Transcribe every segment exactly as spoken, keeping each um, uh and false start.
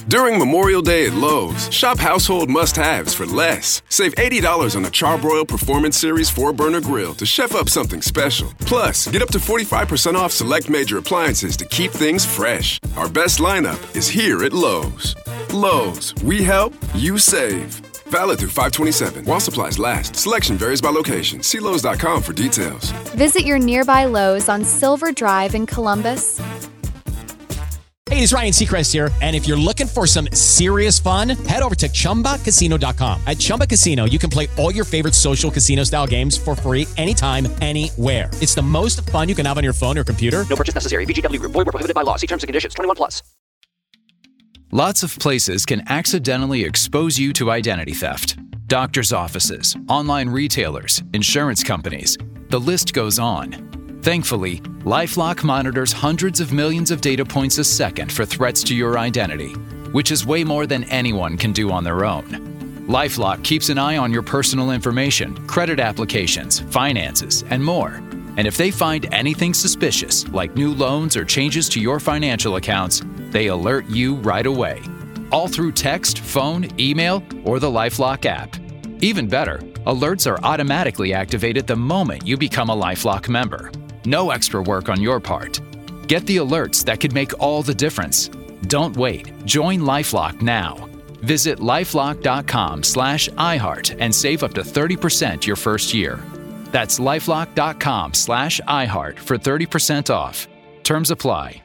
During Memorial Day at Lowe's, shop household must-haves for less. Save eighty dollars on a Charbroil Performance Series four burner grill to chef up something special. Plus, get up to forty-five percent off select major appliances to keep things fresh. Our best lineup is here at Lowe's. Lowe's, we help, you save. Valid through five twenty-seven. While supplies last. Selection varies by location. See Lowe's dot com for details. Visit your nearby Lowe's on Silver Drive in Columbus. Hey, it's Ryan Seacrest here, and if you're looking for some serious fun, head over to Chumba Casino dot com. At Chumba Casino, you can play all your favorite social casino-style games for free anytime, anywhere. It's the most fun you can have on your phone or computer. No purchase necessary. V G W Group. Void where prohibited by law. See terms and conditions. twenty-one plus. Lots of places can accidentally expose you to identity theft. Doctors' offices, online retailers, insurance companies. The list goes on. Thankfully, LifeLock monitors hundreds of millions of data points a second for threats to your identity, which is way more than anyone can do on their own. LifeLock keeps an eye on your personal information, credit applications, finances, and more. And if they find anything suspicious, like new loans or changes to your financial accounts, they alert you right away. All through text, phone, email, or the LifeLock app. Even better, alerts are automatically activated the moment you become a LifeLock member. No extra work on your part. Get the alerts that could make all the difference. Don't wait. Join LifeLock now. Visit lifelock.com slash iHeart and save up to thirty percent your first year. That's lifelock.com slash iHeart for thirty percent off. Terms apply.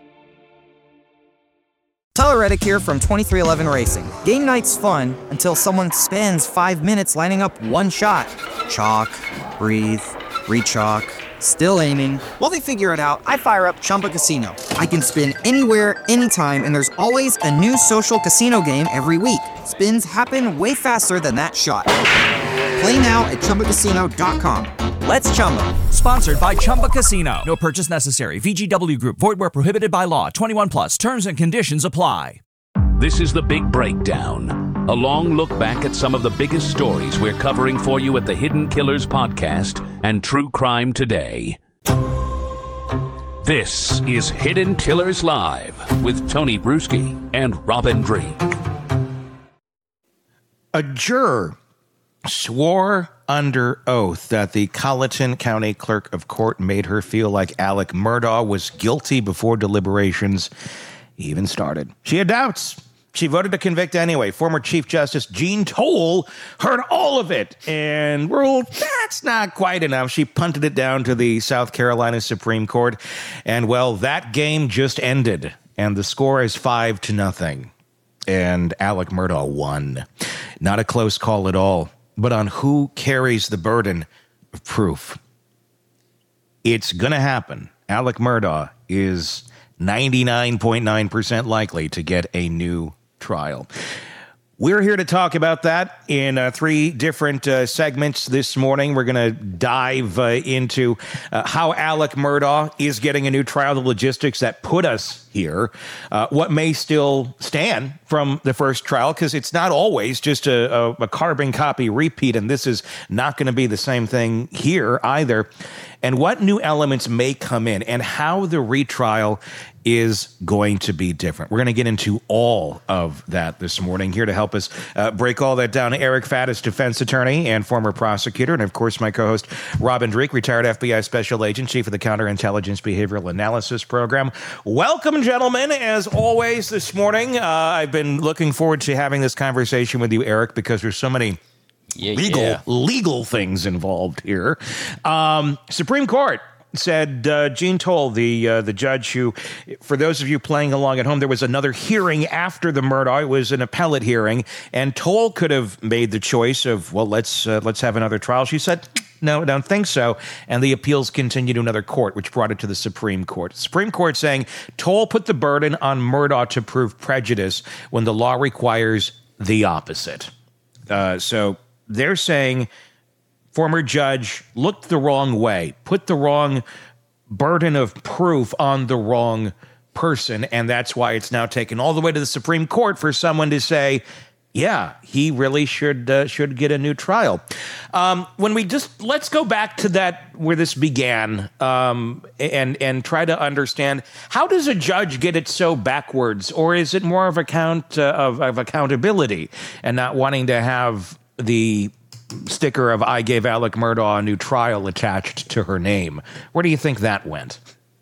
Tyler Reddick here from twenty-three eleven Racing. Game night's fun until someone spends five minutes lining up one shot. Chalk, breathe, re-chalk, still aiming. While they figure it out, I fire up Chumba Casino. I can spin anywhere, anytime, and there's always a new social casino game every week. Spins happen way faster than that shot. Play now at Chumba Casino dot com. Let's Chumba. Sponsored by Chumba Casino. No purchase necessary. V G W Group. Void where prohibited by law. twenty-one plus. Terms and conditions apply. This is The Big Breakdown, a long look back at some of the biggest stories we're covering for you at the Hidden Killers podcast and True Crime Today. This is Hidden Killers Live with Tony Bruschi and Robin Drake. A juror swore under oath that the Colleton County Clerk of Court made her feel like Alec Murdaugh was guilty before deliberations even started. She had doubts. She voted to convict anyway. Former Chief Justice Jean Toll heard all of it and ruled that's not quite enough. She punted it down to the South Carolina Supreme Court. And, well, that game just ended. And the score is five to nothing. And Alec Murdaugh won. Not a close call at all. But on who carries the burden of proof. It's going to happen. Alec Murdaugh is ninety-nine point nine percent likely to get a new trial. We're here to talk about that in uh, three different uh, segments this morning. We're going to dive uh, into uh, how Alec Murdaugh is getting a new trial, the logistics that put us here, uh, what may still stand from the first trial, because it's not always just a, a, a carbon copy repeat, and this is not going to be the same thing here either, and what new elements may come in, and how the retrial is going to be different. We're going to get into all of that this morning. Here to help us uh, break all that down, Eric Faddis, defense attorney and former prosecutor, and of course my co-host Robin Drake, retired F B I special agent, chief of the Counterintelligence Behavioral Analysis Program. Welcome, gentlemen, as always this morning. Uh, I've been looking forward to having this conversation with you, Eric, because there's so many yeah, legal yeah. legal things involved here. Um, Supreme Court said uh, Jean Toll, the uh, the judge who, for those of you playing along at home, there was another hearing after the Murdaugh. It was an appellate hearing, and Toll could have made the choice of, well, let's uh, let's have another trial. She said, no, I don't think so. And the appeals continued to another court, which brought it to the Supreme Court. Supreme Court saying Toll put the burden on Murdaugh to prove prejudice when the law requires the opposite. Uh, so they're saying former judge looked the wrong way, put the wrong burden of proof on the wrong person, and that's why it's now taken all the way to the Supreme Court for someone to say, yeah, he really should uh, should get a new trial. Um, when we just let's go back to that where this began, um, and and try to understand, how does a judge get it so backwards, or is it more of account uh, of, of accountability and not wanting to have the sticker of "I gave Alec Murdaugh a new trial" attached to her name? Where do you think that went?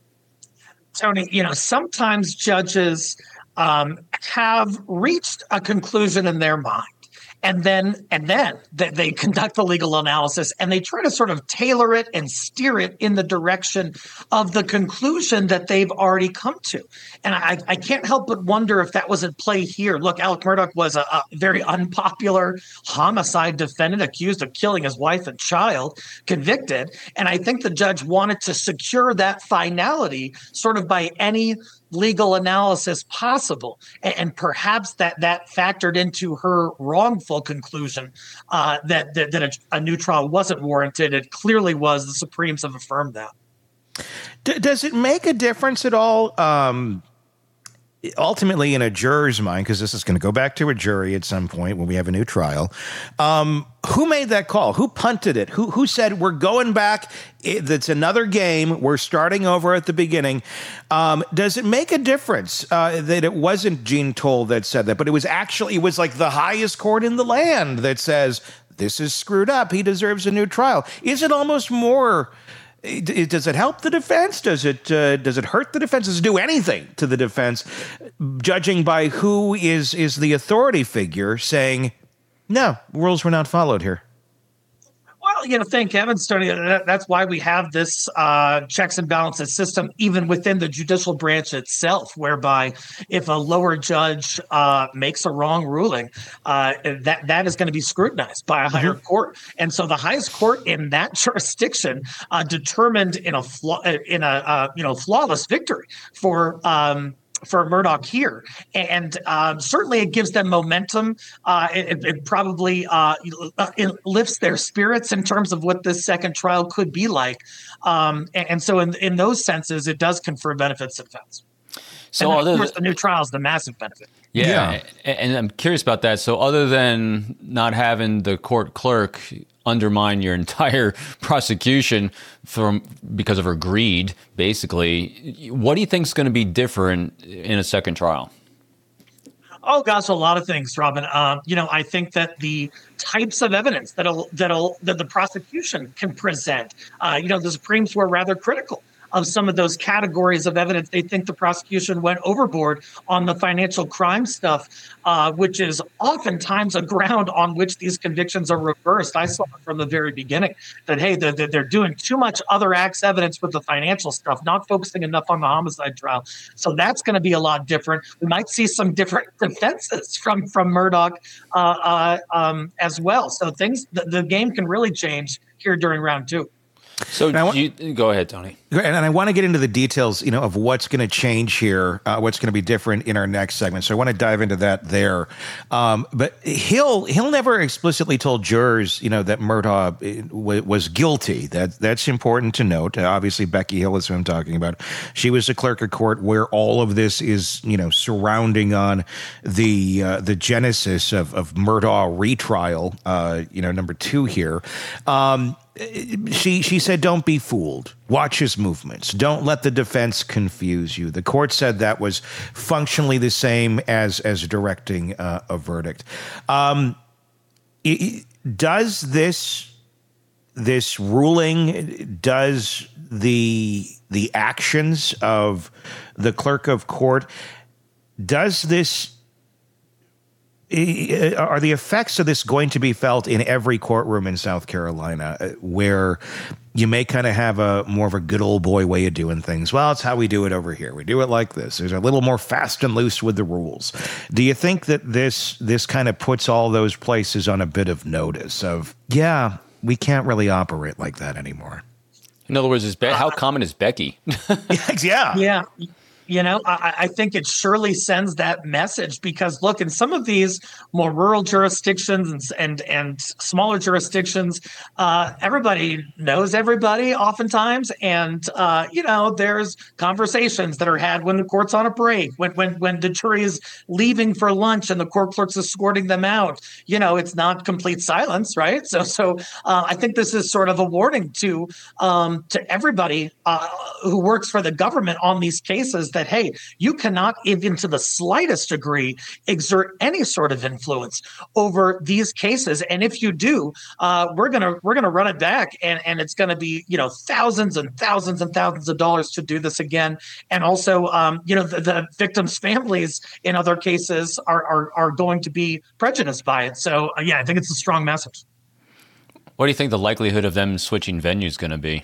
Tony, you know, sometimes judges um, have reached a conclusion in their mind. And then and then they, they conduct the legal analysis and they try to sort of tailor it and steer it in the direction of the conclusion that they've already come to. And I, I can't help but wonder if that was at play here. Look, Alec Murdaugh was a, a very unpopular homicide defendant accused of killing his wife and child, convicted. And I think the judge wanted to secure that finality sort of by any legal analysis possible. And, and perhaps that that factored into her wrongful conclusion uh, that, that, that a, a new trial wasn't warranted. It clearly was. The Supremes have affirmed that. D- does it make a difference at all, um, ultimately in a juror's mind, because this is going to go back to a jury at some point when we have a new trial, um, who made that call? Who punted it? Who who said, we're going back, it's another game, we're starting over at the beginning? Um, does it make a difference uh, that it wasn't Jean Toll that said that, but it was actually, it was like the highest court in the land that says, this is screwed up, he deserves a new trial? Is it almost more... Does it help the defense? Does it uh, does it hurt the defense? Does it do anything to the defense, judging by who is is the authority figure saying, no, rules were not followed here? Well, you know, thank heavens, Tony. That, that's why we have this uh, checks and balances system, even within the judicial branch itself, whereby if a lower judge uh, makes a wrong ruling, uh, that that is going to be scrutinized by a higher mm-hmm. court. And so the highest court in that jurisdiction uh, determined in a flaw, in a uh, you know flawless victory for. Um, for Murdaugh here. And um, certainly it gives them momentum. Uh, it, it probably uh, it lifts their spirits in terms of what this second trial could be like. Um, and, and so in, in those senses, it does confer benefits to defense. So and then, of course, the new trial is the massive benefit. Yeah, yeah, and I'm curious about that. So other than not having the court clerk undermine your entire prosecution from because of her greed, basically, what do you think is going to be different in a second trial? Oh gosh, a lot of things, Robin. Um, you know, I think that the types of evidence that'll that'll that the prosecution can present. Uh, you know, the Supremes were rather critical of some of those categories of evidence. They think the prosecution went overboard on the financial crime stuff, uh, which is oftentimes a ground on which these convictions are reversed. I saw from the very beginning that, hey, they're, they're doing too much other acts evidence with the financial stuff, not focusing enough on the homicide trial. So that's going to be a lot different. We might see some different defenses from, from Murdaugh uh, uh, um, as well. So things, the, the game can really change here during round two. So want, you, go ahead, Tony. And I want to get into the details, you know, of what's going to change here, uh, what's going to be different in our next segment. So I want to dive into that there. Um, but Hill, Hill never explicitly told jurors, you know, that Murdaugh w- was guilty. That that's important to note. Uh, obviously, Becky Hill is who I'm talking about. She was the clerk of court where all of this is, you know, surrounding on the uh, the genesis of of Murdaugh retrial. Uh, you know, number two here. Um, She she said, don't be fooled. Watch his movements. Don't let the defense confuse you. The court said that was functionally the same as as directing uh, a verdict. Um, it, does this this ruling, does the the actions of the clerk of court, does this are the effects of this going to be felt in every courtroom in South Carolina, where you may kind of have a more of a good old boy way of doing things? Well, it's how we do it over here. We do it like this. There's a little more fast and loose with the rules. Do you think that this this kind of puts all those places on a bit of notice of, yeah, we can't really operate like that anymore? In other words, is Be- how common is Becky? yeah. Yeah. You know, I, I think it surely sends that message because, look, in some of these more rural jurisdictions and and, and smaller jurisdictions, uh, everybody knows everybody oftentimes. And, uh, you know, there's conversations that are had when the court's on a break, when, when, when the jury is leaving for lunch and the court clerk's escorting them out. You know, it's not complete silence, right? So, so uh, I think this is sort of a warning to um, to everybody uh, who works for the government on these cases that, hey, you cannot even to the slightest degree exert any sort of influence over these cases. And if you do, uh, we're gonna we're gonna run it back, and, and it's gonna be, you know, thousands and thousands and thousands of dollars to do this again. And also, um, you know, the, the victims' families in other cases are, are are going to be prejudiced by it. So uh, yeah, I think it's a strong message. What do you think the likelihood of them switching venues is going to be?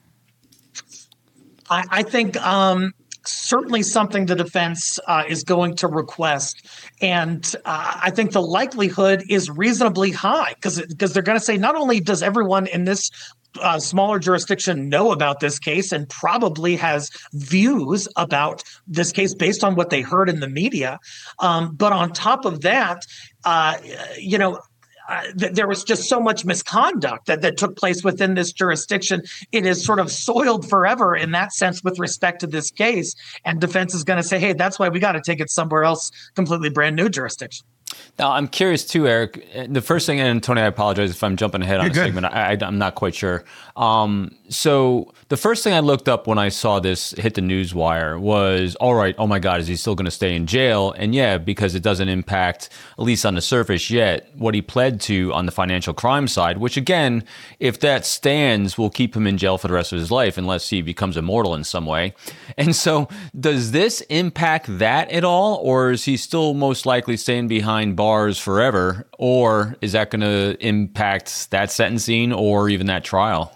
I, I think um, certainly something the defense uh, is going to request. And uh, I think the likelihood is reasonably high because because they're going to say not only does everyone in this uh, smaller jurisdiction know about this case and probably has views about this case based on what they heard in the media, um, but on top of that, uh, you know, Uh, th- there was just so much misconduct that, that took place within this jurisdiction. It is sort of soiled forever in that sense with respect to this case. And defense is going to say, hey, that's why we got to take it somewhere else, completely brand new jurisdiction. Now, I'm curious too, Eric. The first thing, and Tony, I apologize if I'm jumping ahead on You're a good. segment. I, I, I'm not quite sure. Um, so the first thing I looked up when I saw this hit the news wire was, all right, oh my God, is he still going to stay in jail? And yeah, because it doesn't impact, at least on the surface yet, what he pled to on the financial crime side, which again, if that stands, will keep him in jail for the rest of his life unless he becomes immortal in some way. And so does this impact that at all? Or is he still most likely staying behind bars forever, or is that going to impact that sentencing or even that trial?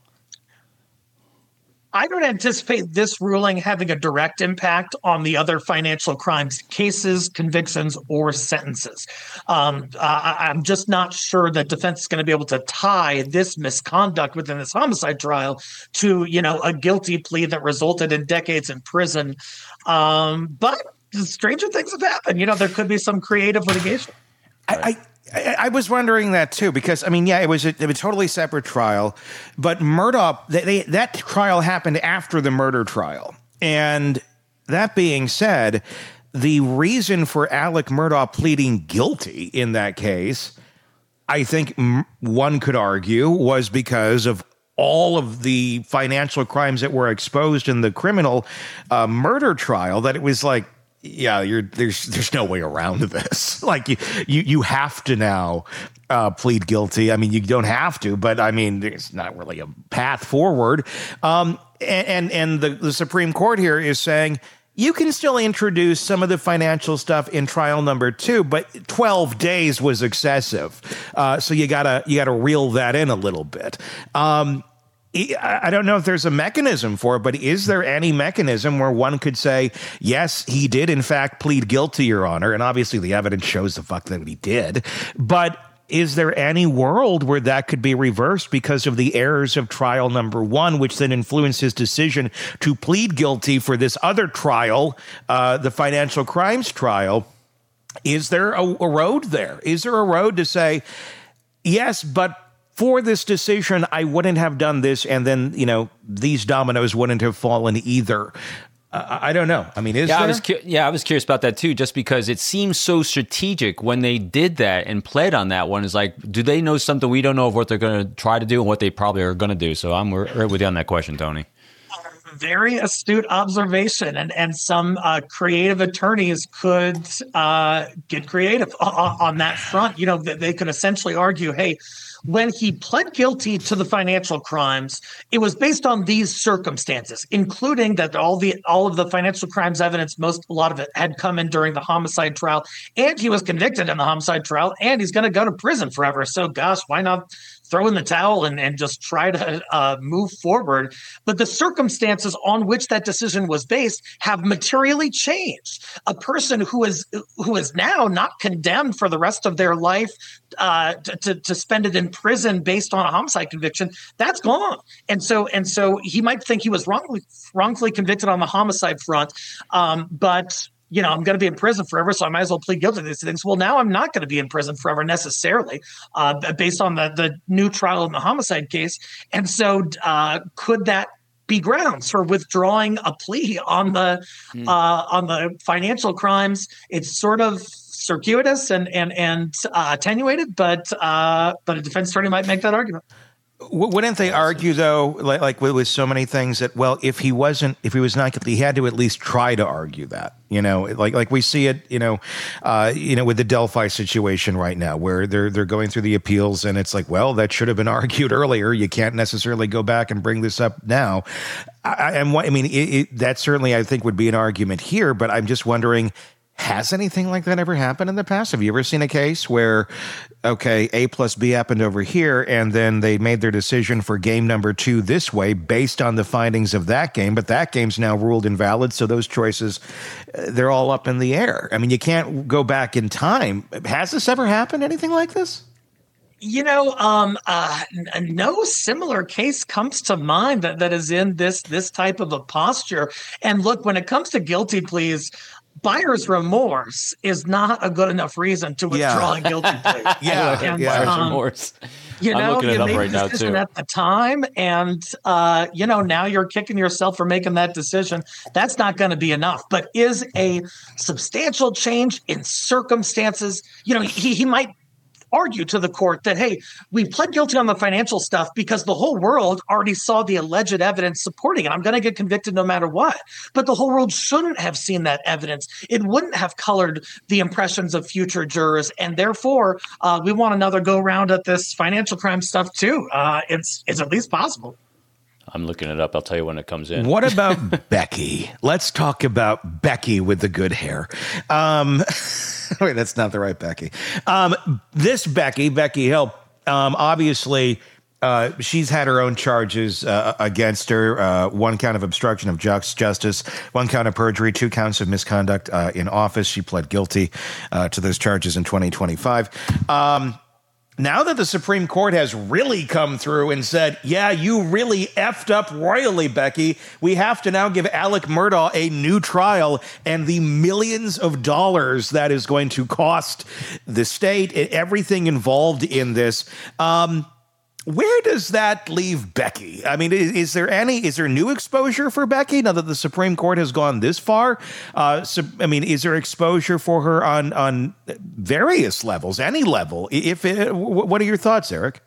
I don't anticipate this ruling having a direct impact on the other financial crimes cases, convictions, or sentences. Um, uh, I'm just not sure that defense is going to be able to tie this misconduct within this homicide trial to, you know, a guilty plea that resulted in decades in prison. Um, but stranger things have happened. You know, there could be some creative litigation. I, I, I was wondering that too, because I mean, yeah, it was a, it was a totally separate trial, but Murdaugh, they, they, that trial happened after the murder trial. And that being said, the reason for Alec Murdaugh pleading guilty in that case, I think m- one could argue, was because of all of the financial crimes that were exposed in the criminal uh, murder trial, that it was like, yeah, you're there's there's no way around this. Like you you you have to now uh, plead guilty. I mean, you don't have to, but I mean, there's not really a path forward. Um, and and, and the, the Supreme Court here is saying you can still introduce some of the financial stuff in trial number two, but twelve days was excessive. Uh, so you gotta you gotta reel that in a little bit. Um, I don't know if there's a mechanism for it, but is there any mechanism where one could say, yes, he did in fact plead guilty, Your Honor, and obviously the evidence shows the fuck that he did, but is there any world where that could be reversed because of the errors of trial number one, which then influenced his decision to plead guilty for this other trial, uh, the financial crimes trial? Is there a, a road there? Is there a road to say, yes, but for this decision, I wouldn't have done this, and then, you know, these dominoes wouldn't have fallen either. Uh, I don't know. I mean, is yeah, there? I was cu- yeah, I was curious about that too, just because it seems so strategic when they did that and played on that one. Is like, do they know something we don't know of what they're going to try to do and what they probably are going to do? So I'm right with you on that question, Tony. Very astute observation, and and some uh, creative attorneys could uh, get creative on, on that front. You know, they, they could essentially argue, hey, when he pled guilty to the financial crimes, it was based on these circumstances, including that all the all of the financial crimes evidence, most a lot of it had come in during the homicide trial, and he was convicted in the homicide trial, and he's going to go to prison forever. So, gosh, why not throw in the towel and, and just try to uh, move forward? But the circumstances on which that decision was based have materially changed. A person who is who is now not condemned for the rest of their life uh, to, to, to spend it in in prison based on a homicide conviction, that's gone. And so and so he might think he was wrongly wrongfully convicted on the homicide front, um, but you know, I'm going to be in prison forever, so I might as well plead guilty to these things. Well, now I'm not going to be in prison forever necessarily, uh, based on the the new trial in the homicide case. And so, uh, could that be grounds for withdrawing a plea on the mm. uh, on the financial crimes? It's sort of circuitous and and and uh, attenuated, but uh, but a defense attorney might make that argument. Wouldn't they argue, though, like, like with, with so many things, that, well, if he wasn't, if he was not guilty, he had to at least try to argue that, you know, like like we see it, you know, uh, you know, with the Delphi situation right now, where they're they're going through the appeals, and it's like, well, that should have been argued earlier. You can't necessarily go back and bring this up now. I, and what I mean, it, it, that certainly, I think, would be an argument here. But I'm just wondering, has anything like that ever happened in the past? Have you ever seen a case where, okay, A plus B happened over here, and then they made their decision for game number two this way based on the findings of that game, but that game's now ruled invalid, so those choices, they're all up in the air. I mean, you can't go back in time. Has this ever happened, anything like this? You know, um, uh, n- no similar case comes to mind that, that is in this this type of a posture. And look, when it comes to guilty pleas, buyer's remorse is not a good enough reason to withdraw Yeah. a guilty plea. Yeah, and, yeah. Buyer's um, remorse. You I'm know, looking it you up made right the now, decision too. at the time, and uh, you know, now you're kicking yourself for making that decision. That's not going to be enough. But is a substantial change in circumstances? You know, he he might argue to the court that, hey, we pled guilty on the financial stuff because the whole world already saw the alleged evidence supporting it. I'm going to get convicted no matter what. But the whole world shouldn't have seen that evidence. It wouldn't have colored the impressions of future jurors. And therefore, uh, we want another go round at this financial crime stuff too. Uh, it's it's at least possible. I'm looking it up. I'll tell you when it comes in. What about Becky? Let's talk about Becky with the good hair. Um, wait, that's not the right Becky. Um, this Becky, Becky Hill, um, obviously, uh, she's had her own charges uh, against her. Uh, one count of obstruction of justice, one count of perjury, two counts of misconduct uh, in office. She pled guilty uh, to those charges in twenty twenty-five. Um, Now that the Supreme Court has really come through and said, yeah, you really effed up royally, Becky, we have to now give Alec Murdaugh a new trial, and the millions of dollars that is going to cost the state and everything involved in this. Um, where does that leave Becky? I mean, is, is there any, is there new exposure for Becky now that the Supreme Court has gone this far? Uh, so, I mean, is there exposure for her on, on various levels, any level? If it, what are your thoughts, Eric?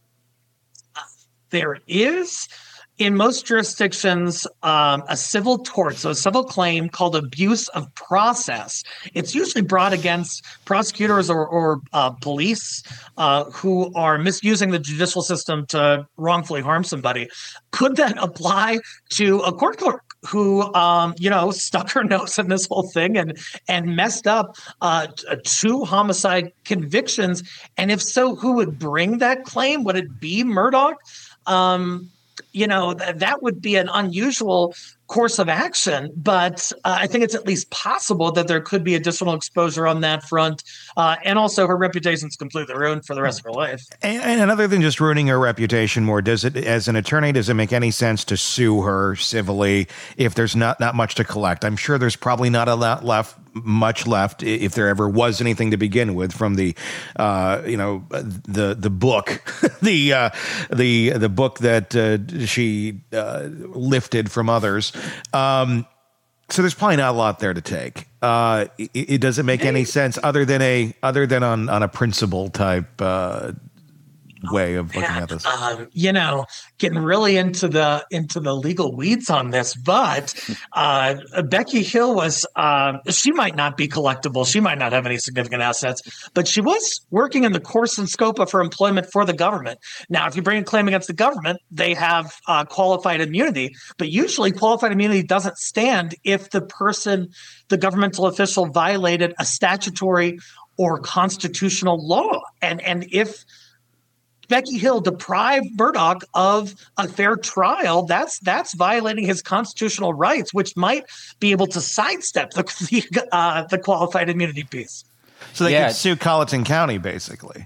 There is, in most jurisdictions, um, a civil tort, so a civil claim called abuse of process. It's usually brought against prosecutors or, or uh, police uh, who are misusing the judicial system to wrongfully harm somebody. Could that apply to a court clerk who, um, you know, stuck her nose in this whole thing and and messed up uh, two homicide convictions? And if so, who would bring that claim? Would it be Murdaugh? Um, you know, th- that would be an unusual course of action, but uh, I think it's at least possible that there could be additional exposure on that front. Uh, and also her reputation's completely ruined for the rest of her life. And, and another than just ruining her reputation more, does it, as an attorney, does it make any sense to sue her civilly if there's not, not much to collect? I'm sure there's probably not a lot left, much left, if there ever was anything to begin with, from the, uh, you know, the the book, the uh, the the book that uh, she uh, lifted from others. Um, so there's probably not a lot there to take. Uh, it, it doesn't make any sense other than a other than on on a principle type uh, way of looking at this. Um, you know, getting really into the into the legal weeds on this, but uh, Becky Hill was uh, she might not be collectible. She might not have any significant assets, but she was working in the course and scope of her employment for the government. Now, if you bring a claim against the government, they have uh, qualified immunity, but usually qualified immunity doesn't stand if the person, the governmental official, violated a statutory or constitutional law, and and if Becky Hill deprived Murdaugh of a fair trial, that's that's violating his constitutional rights, which might be able to sidestep the the, uh, the qualified immunity piece. So they Yeah. could sue Colleton County, basically.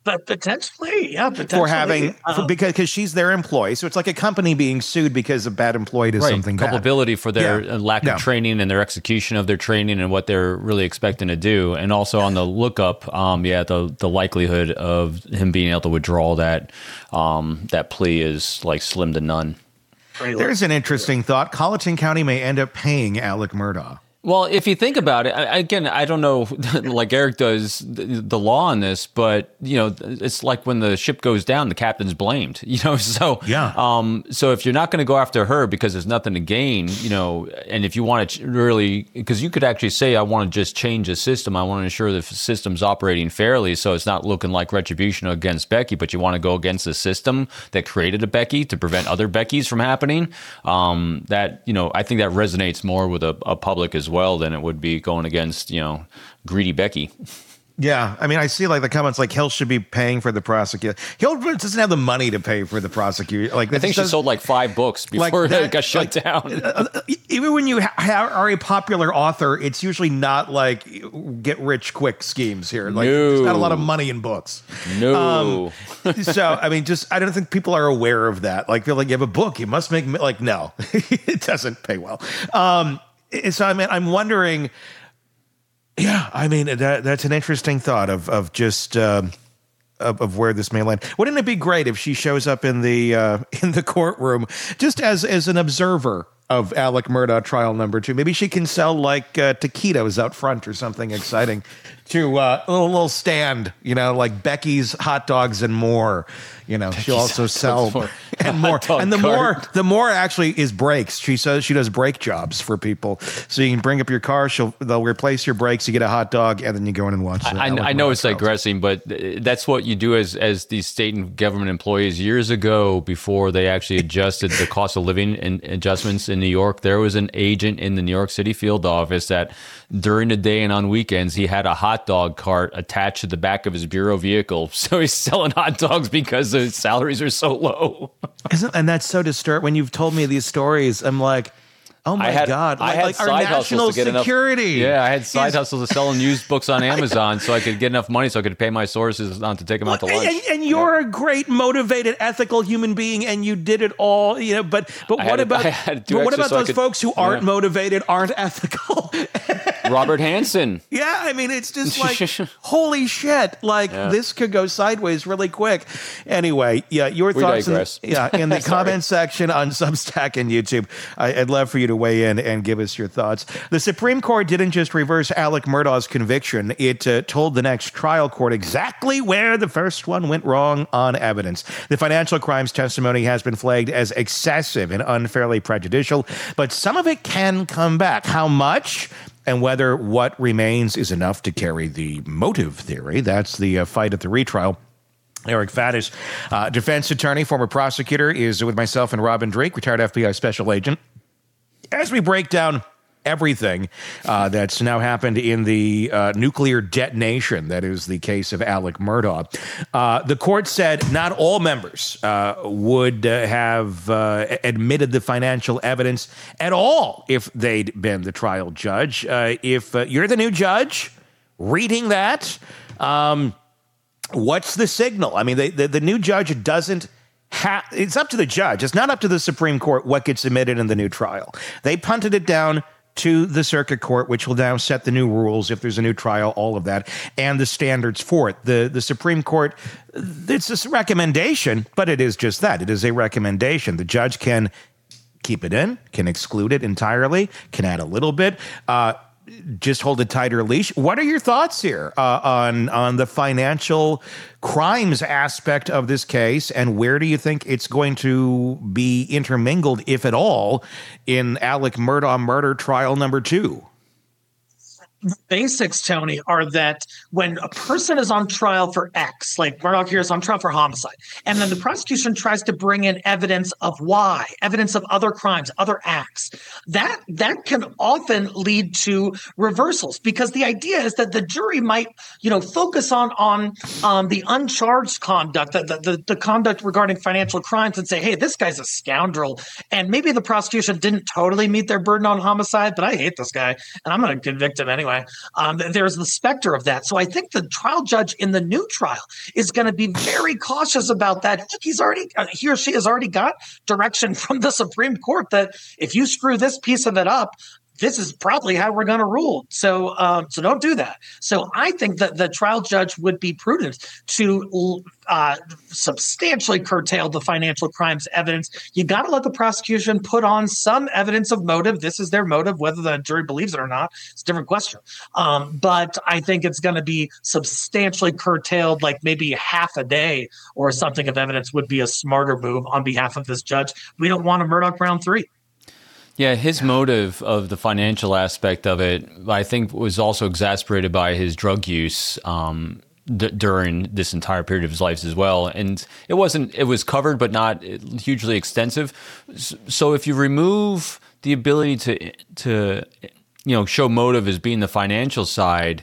But potentially, yeah, potentially. For having, uh, for, because cause she's their employee. So it's like a company being sued because a bad employee does right. something bad. Culpability for their Yeah. lack of Yeah. training and their execution of their training and what they're really expecting to do. And also on the lookup, um, yeah, the the likelihood of him being able to withdraw that um, that plea is like slim to none. There's an interesting thought. Colleton County may end up paying Alec Murdaugh. Well, if you think about it, I, again, I don't know, like Eric does the, the law on this, but you know, it's like when the ship goes down, the captain's blamed. You know, so yeah. Um, so if you're not going to go after her because there's nothing to gain, you know, and if you want to really, because you could actually say, I want to just change the system. I want to ensure the system's operating fairly, so it's not looking like retribution against Becky, but you want to go against the system that created a Becky to prevent other Beckys from happening. Um, that you know, I think that resonates more with a, a public as well. well than it would be going against, you know, greedy Becky. Yeah, I mean, I see like the comments like Hill should be paying for the prosecutor. Hill doesn't have the money to pay for the prosecutor. Like I think she sold like five books before like that, it got shut like, down. uh, even when you ha- are a popular author, it's usually not like get rich quick schemes here. Like no. There's not a lot of money in books. No. Um, so I mean, just I don't think people are aware of that. Like, feel like you have a book, you must make like no, it doesn't pay well. Um, so I mean, I'm wondering. Yeah, I mean that that's an interesting thought of of just um, of, of where this may land. Wouldn't it be great if she shows up in the uh, in the courtroom just as as an observer of Alec Murdaugh trial number two? Maybe she can sell like uh, taquitos out front or something exciting to uh, a little, little stand, you know, like Becky's hot dogs and more. You know, Becky's she'll also sell more. and more. And the cart. more, the more actually is brakes. She says she does brake jobs for people. So you can bring up your car. She'll they'll replace your brakes. You get a hot dog, and then you go in and watch. The I, I know it's digressing, but that's what you do as as these state and government employees. Years ago, before they actually adjusted the cost of living and adjustments in New York, there was an agent in the New York City field office that during the day and on weekends he had a hot dog cart attached to the back of his bureau vehicle. So he's selling hot dogs because the salaries are so low. Isn't and that's so disturbing. When you've told me these stories, I'm like, oh my I had, God. I like, had like side our hustles national to get security. Enough, yeah, I had side is, hustles to selling used books on Amazon so I could get enough money so I could pay my sources on to take them out to lunch. And, and you're yeah. a great, motivated, ethical human being, and you did it all. You know, but but what about but what about so those could, folks who aren't yeah. motivated, aren't ethical? Robert Hansen. Yeah, I mean, it's just like, holy shit. Like, yeah. this could go sideways really quick. Anyway, yeah, your we thoughts digress. in, yeah, in the comment section on Substack and YouTube. I, I'd love for you to weigh in and give us your thoughts. The Supreme Court didn't just reverse Alec Murdaugh's conviction. It uh, told the next trial court exactly where the first one went wrong on evidence. The financial crimes testimony has been flagged as excessive and unfairly prejudicial, but some of it can come back. How much? And whether what remains is enough to carry the motive theory. That's the uh, fight at the retrial. Eric Faddis, uh, defense attorney, former prosecutor, is with myself and Robin Drake, retired F B I special agent. As we break down everything uh, that's now happened in the uh, nuclear detonation, that is the case of Alec Murdaugh, uh, the court said not all members uh, would uh, have uh, admitted the financial evidence at all if they'd been the trial judge. Uh, if uh, you're the new judge reading that, um, what's the signal? I mean, they, the, the new judge doesn't Ha- it's up to the judge. It's not up to the Supreme Court what gets admitted in the new trial. They punted it down to the circuit court, which will now set the new rules if there's a new trial, all of that, and the standards for it. The the Supreme Court, it's a recommendation, but it is just that. It is a recommendation. The judge can keep it in, can exclude it entirely, can add a little bit. Uh, just hold a tighter leash. What are your thoughts here uh, on on the financial crimes aspect of this case, and where do you think it's going to be intermingled, if at all, in Alec Murdaugh murder trial number two? Basics, Tony, are that when a person is on trial for X, like Murdaugh here is on trial for homicide, and then the prosecution tries to bring in evidence of Y, evidence of other crimes, other acts, that that can often lead to reversals, because the idea is that the jury might, you know, focus on on um, the uncharged conduct, the, the the conduct regarding financial crimes, and say, hey, this guy's a scoundrel, and maybe the prosecution didn't totally meet their burden on homicide, but I hate this guy, and I'm going to convict him anyway. anyway, um, there's the specter of that. So I think the trial judge in the new trial is going to be very cautious about that. Look, he's already, uh, he or she has already got direction from the Supreme Court that if you screw this piece of it up, this is probably how we're going to rule. So, um, so don't do that. So I think that the trial judge would be prudent to uh, substantially curtail the financial crimes evidence. You got to let the prosecution put on some evidence of motive. This is their motive. Whether the jury believes it or not, it's a different question. Um, but I think it's going to be substantially curtailed, like maybe half a day or something of evidence would be a smarter move on behalf of this judge. We don't want a Murdaugh round three. Yeah, his motive of the financial aspect of it, I think, was also exasperated by his drug use um, d- during this entire period of his life as well. And it wasn't, it was covered, but not hugely extensive. So if you remove the ability to, to, you know, show motive as being the financial side,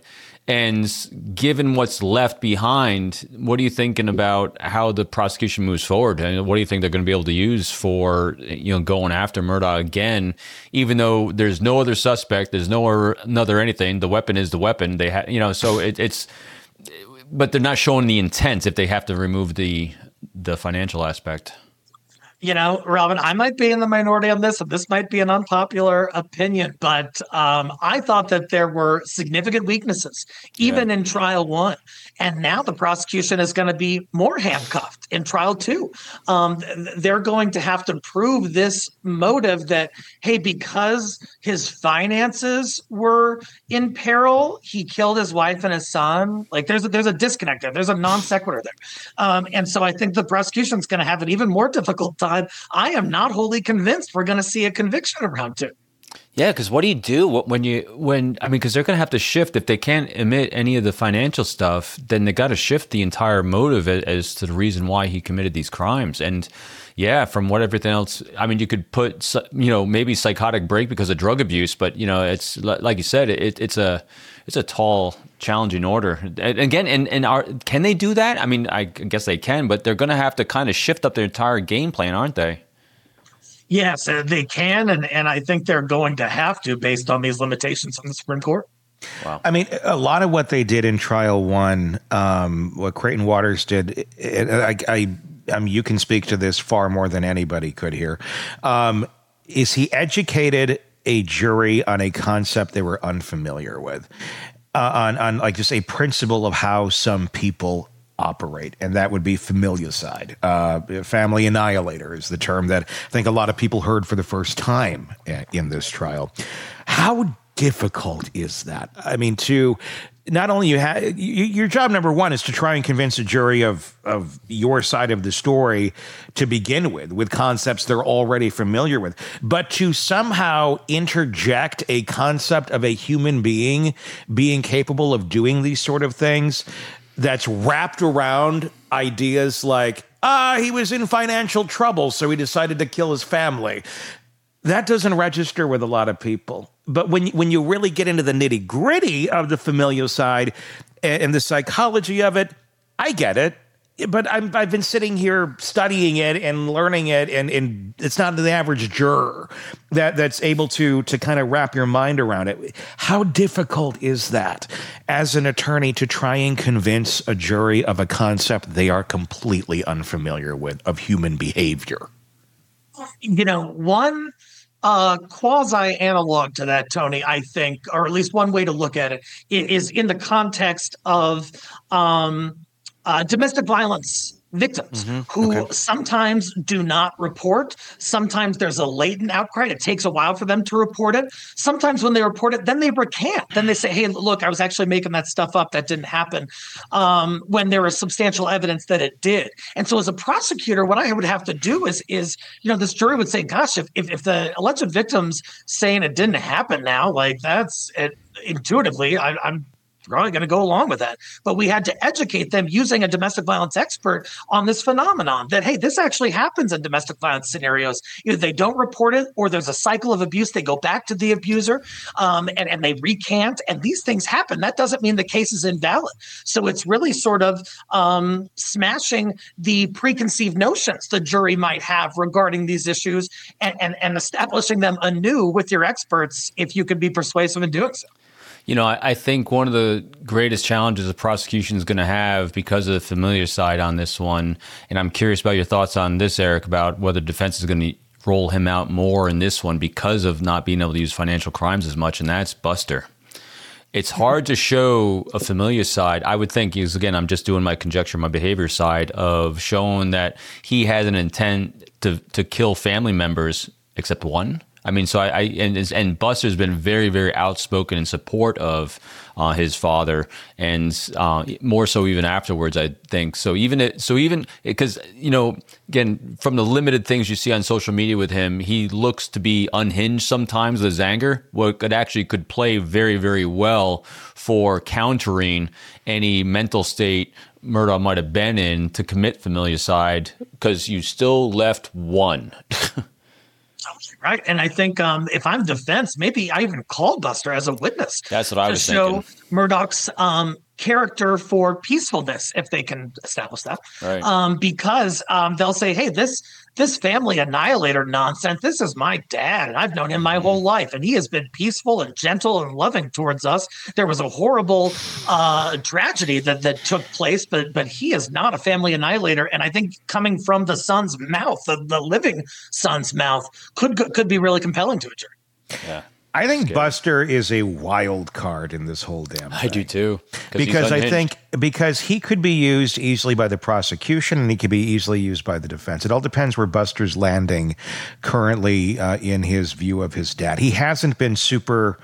and given what's left behind, what are you thinking about how the prosecution moves forward? And what do you think they're going to be able to use for, you know, going after Murdaugh again? Even though there's no other suspect, there's no another anything. The weapon is the weapon. They have, you know, so it, it's, but they're not showing the intent if they have to remove the the financial aspect. You know, Robin, I might be in the minority on this, and this might be an unpopular opinion, but um, I thought that there were significant weaknesses, even yeah. in trial one. And now the prosecution is going to be more handcuffed in trial two. Um, they're going to have to prove this motive that, hey, because his finances were in peril, he killed his wife and his son. Like there's a, there's a disconnect there. There's a non sequitur there. Um, and so I think the prosecution is going to have an even more difficult time. I am not wholly convinced we're going to see a conviction around two. Yeah, because what do you do when you when I mean, because they're going to have to shift if they can't admit any of the financial stuff. Then they got to shift the entire motive as, as to the reason why he committed these crimes. And yeah, from what everything else, I mean, you could put you know maybe psychotic break because of drug abuse, but you know it's like you said, it, it's a it's a tall, challenging order. And again, and and are, can they do that? I mean, I guess they can, but they're going to have to kind of shift up their entire game plan, aren't they? Yes, uh, they can, and, and I think they're going to have to based on these limitations on the Supreme Court. Wow. I mean, a lot of what they did in trial one, um, what Creighton Waters did, it, I, I, I mean, you can speak to this far more than anybody could here, um, is he educated a jury on a concept they were unfamiliar with, uh, on, on like just a principle of how some people operate, and that would be familicide. Uh, family annihilator is the term that I think a lot of people heard for the first time in this trial. How difficult is that? I mean, to not only you have your job number one is to try and convince a jury of of your side of the story to begin with, with concepts they're already familiar with, but to somehow interject a concept of a human being being capable of doing these sort of things that's wrapped around ideas like, ah, he was in financial trouble, so he decided to kill his family. That doesn't register with a lot of people. But when, when you really get into the nitty gritty of the familial side and, and the psychology of it, I get it. But I'm, I've been sitting here studying it and learning it, and, and it's not the average juror that, that's able to, to kind of wrap your mind around it. How difficult is that as an attorney to try and convince a jury of a concept they are completely unfamiliar with of human behavior? You know, one uh, quasi-analog to that, Tony, I think, or at least one way to look at it, is in the context of um, Uh, domestic violence victims mm-hmm. who okay. sometimes do not report. Sometimes there's a latent outcry. It takes a while for them to report it. Sometimes when they report it, then they recant. Then they say, hey, look, I was actually making that stuff up. That didn't happen, um, when there is substantial evidence that it did. And so as a prosecutor, what I would have to do is, is you know, this jury would say, gosh, if, if, if the alleged victim's saying it didn't happen now, like that's it, intuitively, I, I'm probably going to go along with that. But we had to educate them using a domestic violence expert on this phenomenon that, hey, this actually happens in domestic violence scenarios. Either they don't report it or there's a cycle of abuse. They go back to the abuser um, and, and they recant. And these things happen. That doesn't mean the case is invalid. So it's really sort of um, smashing the preconceived notions the jury might have regarding these issues and, and, and establishing them anew with your experts if you could be persuasive in doing so. You know, I, I think one of the greatest challenges the prosecution is going to have because of the familiar side on this one, and I'm curious about your thoughts on this, Eric, about whether defense is going to roll him out more in this one because of not being able to use financial crimes as much, and that's Buster. It's hard to show a familiar side. I would think, is again, I'm just doing my conjecture, my behavior side of showing that he has an intent to to kill family members, except one. I mean, so I, I and and Buster's been very, very outspoken in support of uh, his father, and uh, more so even afterwards, I think. So even it, so even because you know, again, from the limited things you see on social media with him, he looks to be unhinged sometimes with his anger. What could actually could play very, very well for countering any mental state Murdaugh might have been in to commit familicide, because you still left one. Right. And I think um, if I'm defense, maybe I even call Buster as a witness. That's what I was to show thinking. Murdaugh's um, character for peacefulness, if they can establish that. Right. Um, because um, they'll say, hey, this this family annihilator nonsense, this is my dad, and I've known him my whole life, and he has been peaceful and gentle and loving towards us. There was a horrible uh, tragedy that, that took place, but but he is not a family annihilator. And I think coming from the son's mouth, the, the living son's mouth, could could be really compelling to a jury. Yeah. I think Buster is a wild card in this whole damn thing. I do too. Because I think because he could be used easily by the prosecution and he could be easily used by the defense. It all depends where Buster's landing currently uh, in his view of his dad. He hasn't been super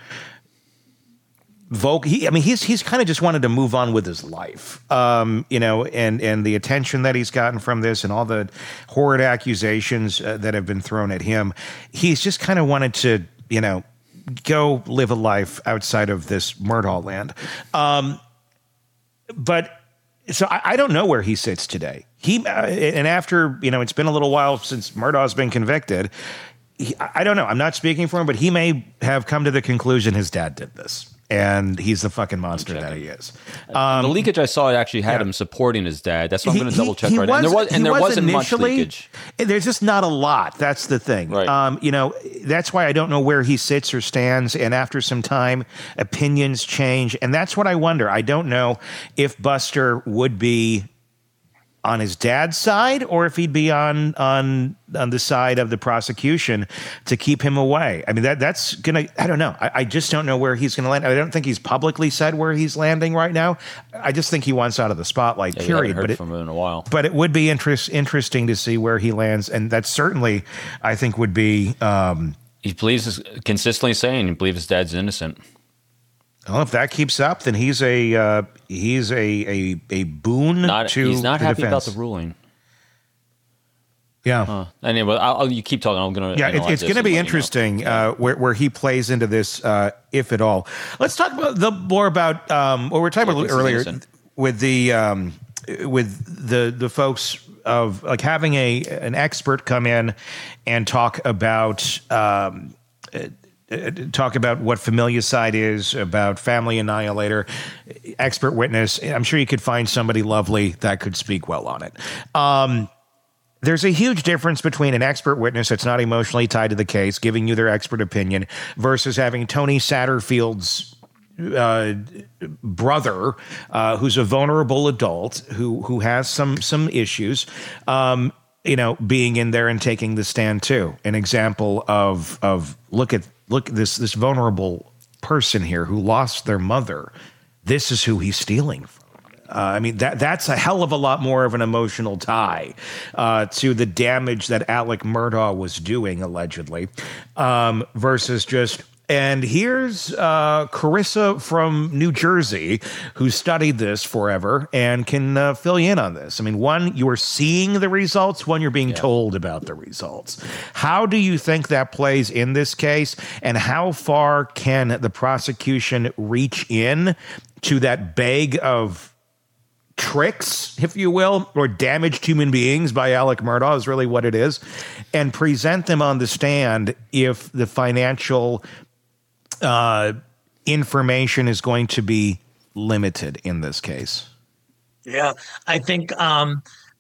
vocal. He, I mean, he's he's kind of just wanted to move on with his life, um, you know, and and the attention that he's gotten from this and all the horrid accusations uh, that have been thrown at him. He's just kind of wanted to, you know, go live a life outside of this Murdaugh land. Um, but so I, I don't know where he sits today. He uh, and after, you know, it's been a little while since Murdaugh's been convicted. He, I don't know. I'm not speaking for him, but he may have come to the conclusion his dad did this. And he's the fucking monster that he is. Um, the leakage I saw actually had yeah. him supporting his dad. That's what I'm He- going to double check he right now. And there was, and he there wasn't much initially- leakage. There's just not a lot. That's the thing. Right. Um, you know, that's why I don't know where he sits or stands. And after some time, opinions change. And that's what I wonder. I don't know if Buster would be on his dad's side or if he'd be on on on the side of the prosecution to keep him away. I mean, that that's gonna, I don't know. I, I just don't know where he's gonna land. I don't think he's publicly said where he's landing right now. I just think he wants out of the spotlight, Yeah, we period. haven't heard But it, from him in a while. but it would be interest, interesting to see where he lands. And that certainly, I think, would be um, He believes, consistently saying he believes his dad's innocent. well, if that keeps up, then he's a uh, he's a a, a boon Not, to he's not the happy defense. about the ruling. Yeah. Huh. Anyway, I'll, I'll, you keep talking. I'm going to. Yeah, it, it's going to be interesting uh, where where he plays into this, uh, if at all. Let's talk about the more about um, what we were talking Yeah, about this is earlier innocent. with the um, with the the folks of like having a an expert come in and talk about. Um, uh, uh, talk about what familicide is, about family annihilator, expert witness. I'm sure you could find somebody lovely that could speak well on it. Um, There's a huge difference between an expert witness that's not emotionally tied to the case, giving you their expert opinion, versus having Tony Satterfield's uh, brother, uh, who's a vulnerable adult who who has some some issues, um, you know, being in there and taking the stand too. An example of of look at look at this this vulnerable person here who lost their mother. This is who he's stealing from. Uh, I mean, that that's a hell of a lot more of an emotional tie uh, to the damage that Alec Murdaugh was doing, allegedly, um, versus just, and here's uh, Carissa from New Jersey, who studied this forever and can uh, fill you in on this. I mean, one, you are seeing the results, one, you're being yeah. told about the results. How do you think that plays in this case, and how far can the prosecution reach in to that bag of tricks, if you will, or damaged human beings by Alec Murdaugh is really what it is, and present them on the stand if the financial uh, information is going to be limited in this case? Yeah, I think um,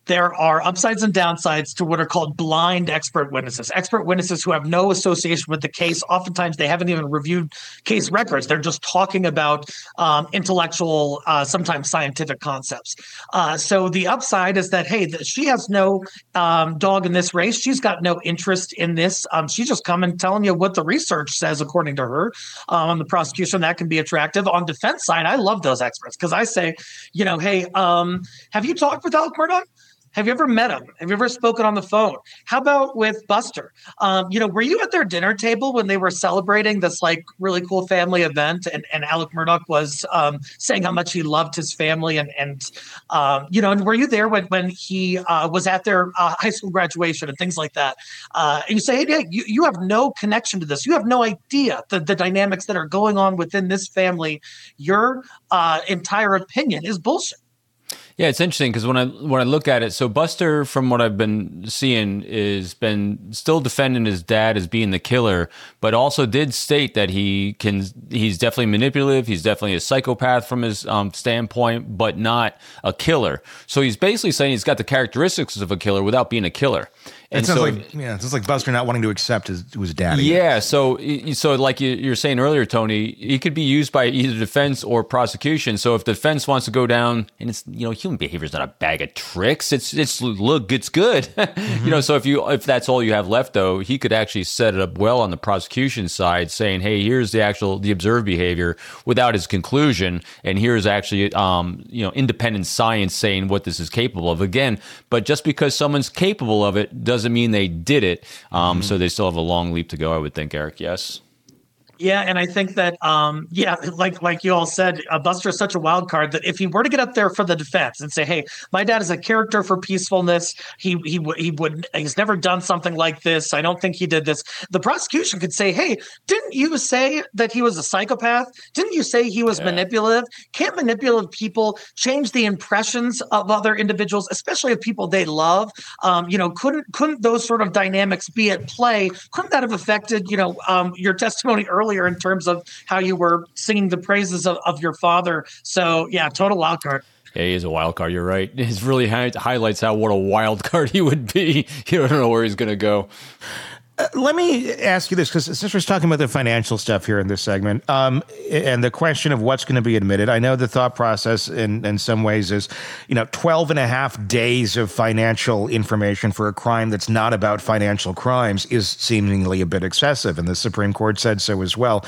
there are upsides and downsides to what are called blind expert witnesses. Expert witnesses who have no association with the case. Oftentimes, they haven't even reviewed case records. They're just talking about um, intellectual, uh, sometimes scientific concepts. Uh, so the upside is that, hey, the, she has no um, dog in this race. She's got no interest in this. Um, she's just coming telling you what the research says, according to her. Um, on the prosecution, that can be attractive. On defense side, I love those experts because I say, you know, hey, um, have you talked with Alec Murdaugh? Have you ever met him? Have you ever spoken on the phone? How about with Buster? Um, you know, were you at their dinner table when they were celebrating this like really cool family event and, and Alec Murdaugh was um, saying how much he loved his family and, and um, you know, and were you there when, when he uh, was at their uh, high school graduation and things like that? Uh, and you say, hey, you, you have no connection to this. You have no idea the, the dynamics that are going on within this family. Your uh, entire opinion is bullshit. Yeah, it's interesting because when I when I look at it, so Buster, from what I've been seeing, is been still defending his dad as being the killer, but also did state that he can he's definitely manipulative, he's definitely a psychopath from his um, standpoint, but not a killer. So he's basically saying he's got the characteristics of a killer without being a killer. And it sounds so, like yeah, it sounds like Buster not wanting to accept his, his daddy. Yeah, so so like you, you were saying earlier, Tony, he could be used by either defense or prosecution. So if defense wants to go down, and it's you know human behavior is not a bag of tricks. It's it's look, it's good. Mm-hmm. You know, so if you if that's all you have left, though, he could actually set it up well on the prosecution side, saying, hey, here's the actual the observed behavior without his conclusion, and here's actually um you know independent science saying what this is capable of. Again, but just because someone's capable of it doesn't doesn't mean they did it. Um, mm-hmm. So they still have a long leap to go, I would think, Eric. Yes. Yeah, and I think that, um, yeah, like like you all said, uh, Buster is such a wild card that if he were to get up there for the defense and say, "Hey, my dad is a character for peacefulness. He he he would he's never done something like this. I don't think he did this." The prosecution could say, "Hey, didn't you say that he was a psychopath? Didn't you say he was yeah. manipulative? Can't manipulative people change the impressions of other individuals, especially of people they love? Um, you know, couldn't couldn't those sort of dynamics be at play? Couldn't that have affected you know um, your testimony earlier?" in terms of how you were singing the praises of, of your father. So yeah, total wild card. Yeah, he is a wild card. You're right. It really hi- highlights how what a wild card he would be. You don't know where he's going to go. Uh, let me ask you this, because since we're talking about the financial stuff here in this segment, um, and the question of what's going to be admitted, I know the thought process in, in some ways is, you know, twelve and a half days of financial information for a crime that's not about financial crimes is seemingly a bit excessive, and the Supreme Court said so as well.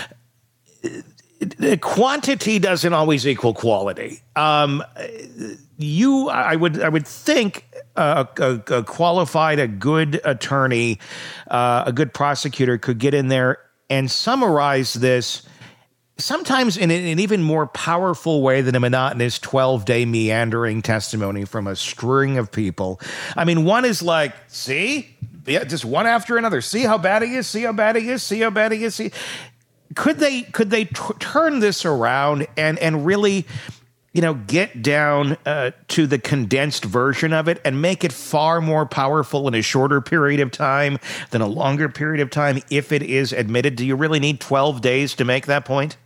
Quantity doesn't always equal quality. Um, you, I would, I would think a, a, a qualified, a good attorney, uh, a good prosecutor could get in there and summarize this, sometimes in an even more powerful way than a monotonous twelve-day meandering testimony from a string of people. I mean, one is like, see, yeah, just one after another. See how bad he is. See how bad he is. See how bad he is. See. Could they could they t- turn this around and and really, you know, get down uh, to the condensed version of it and make it far more powerful in a shorter period of time than a longer period of time if it is admitted? Do you really need twelve days to make that point?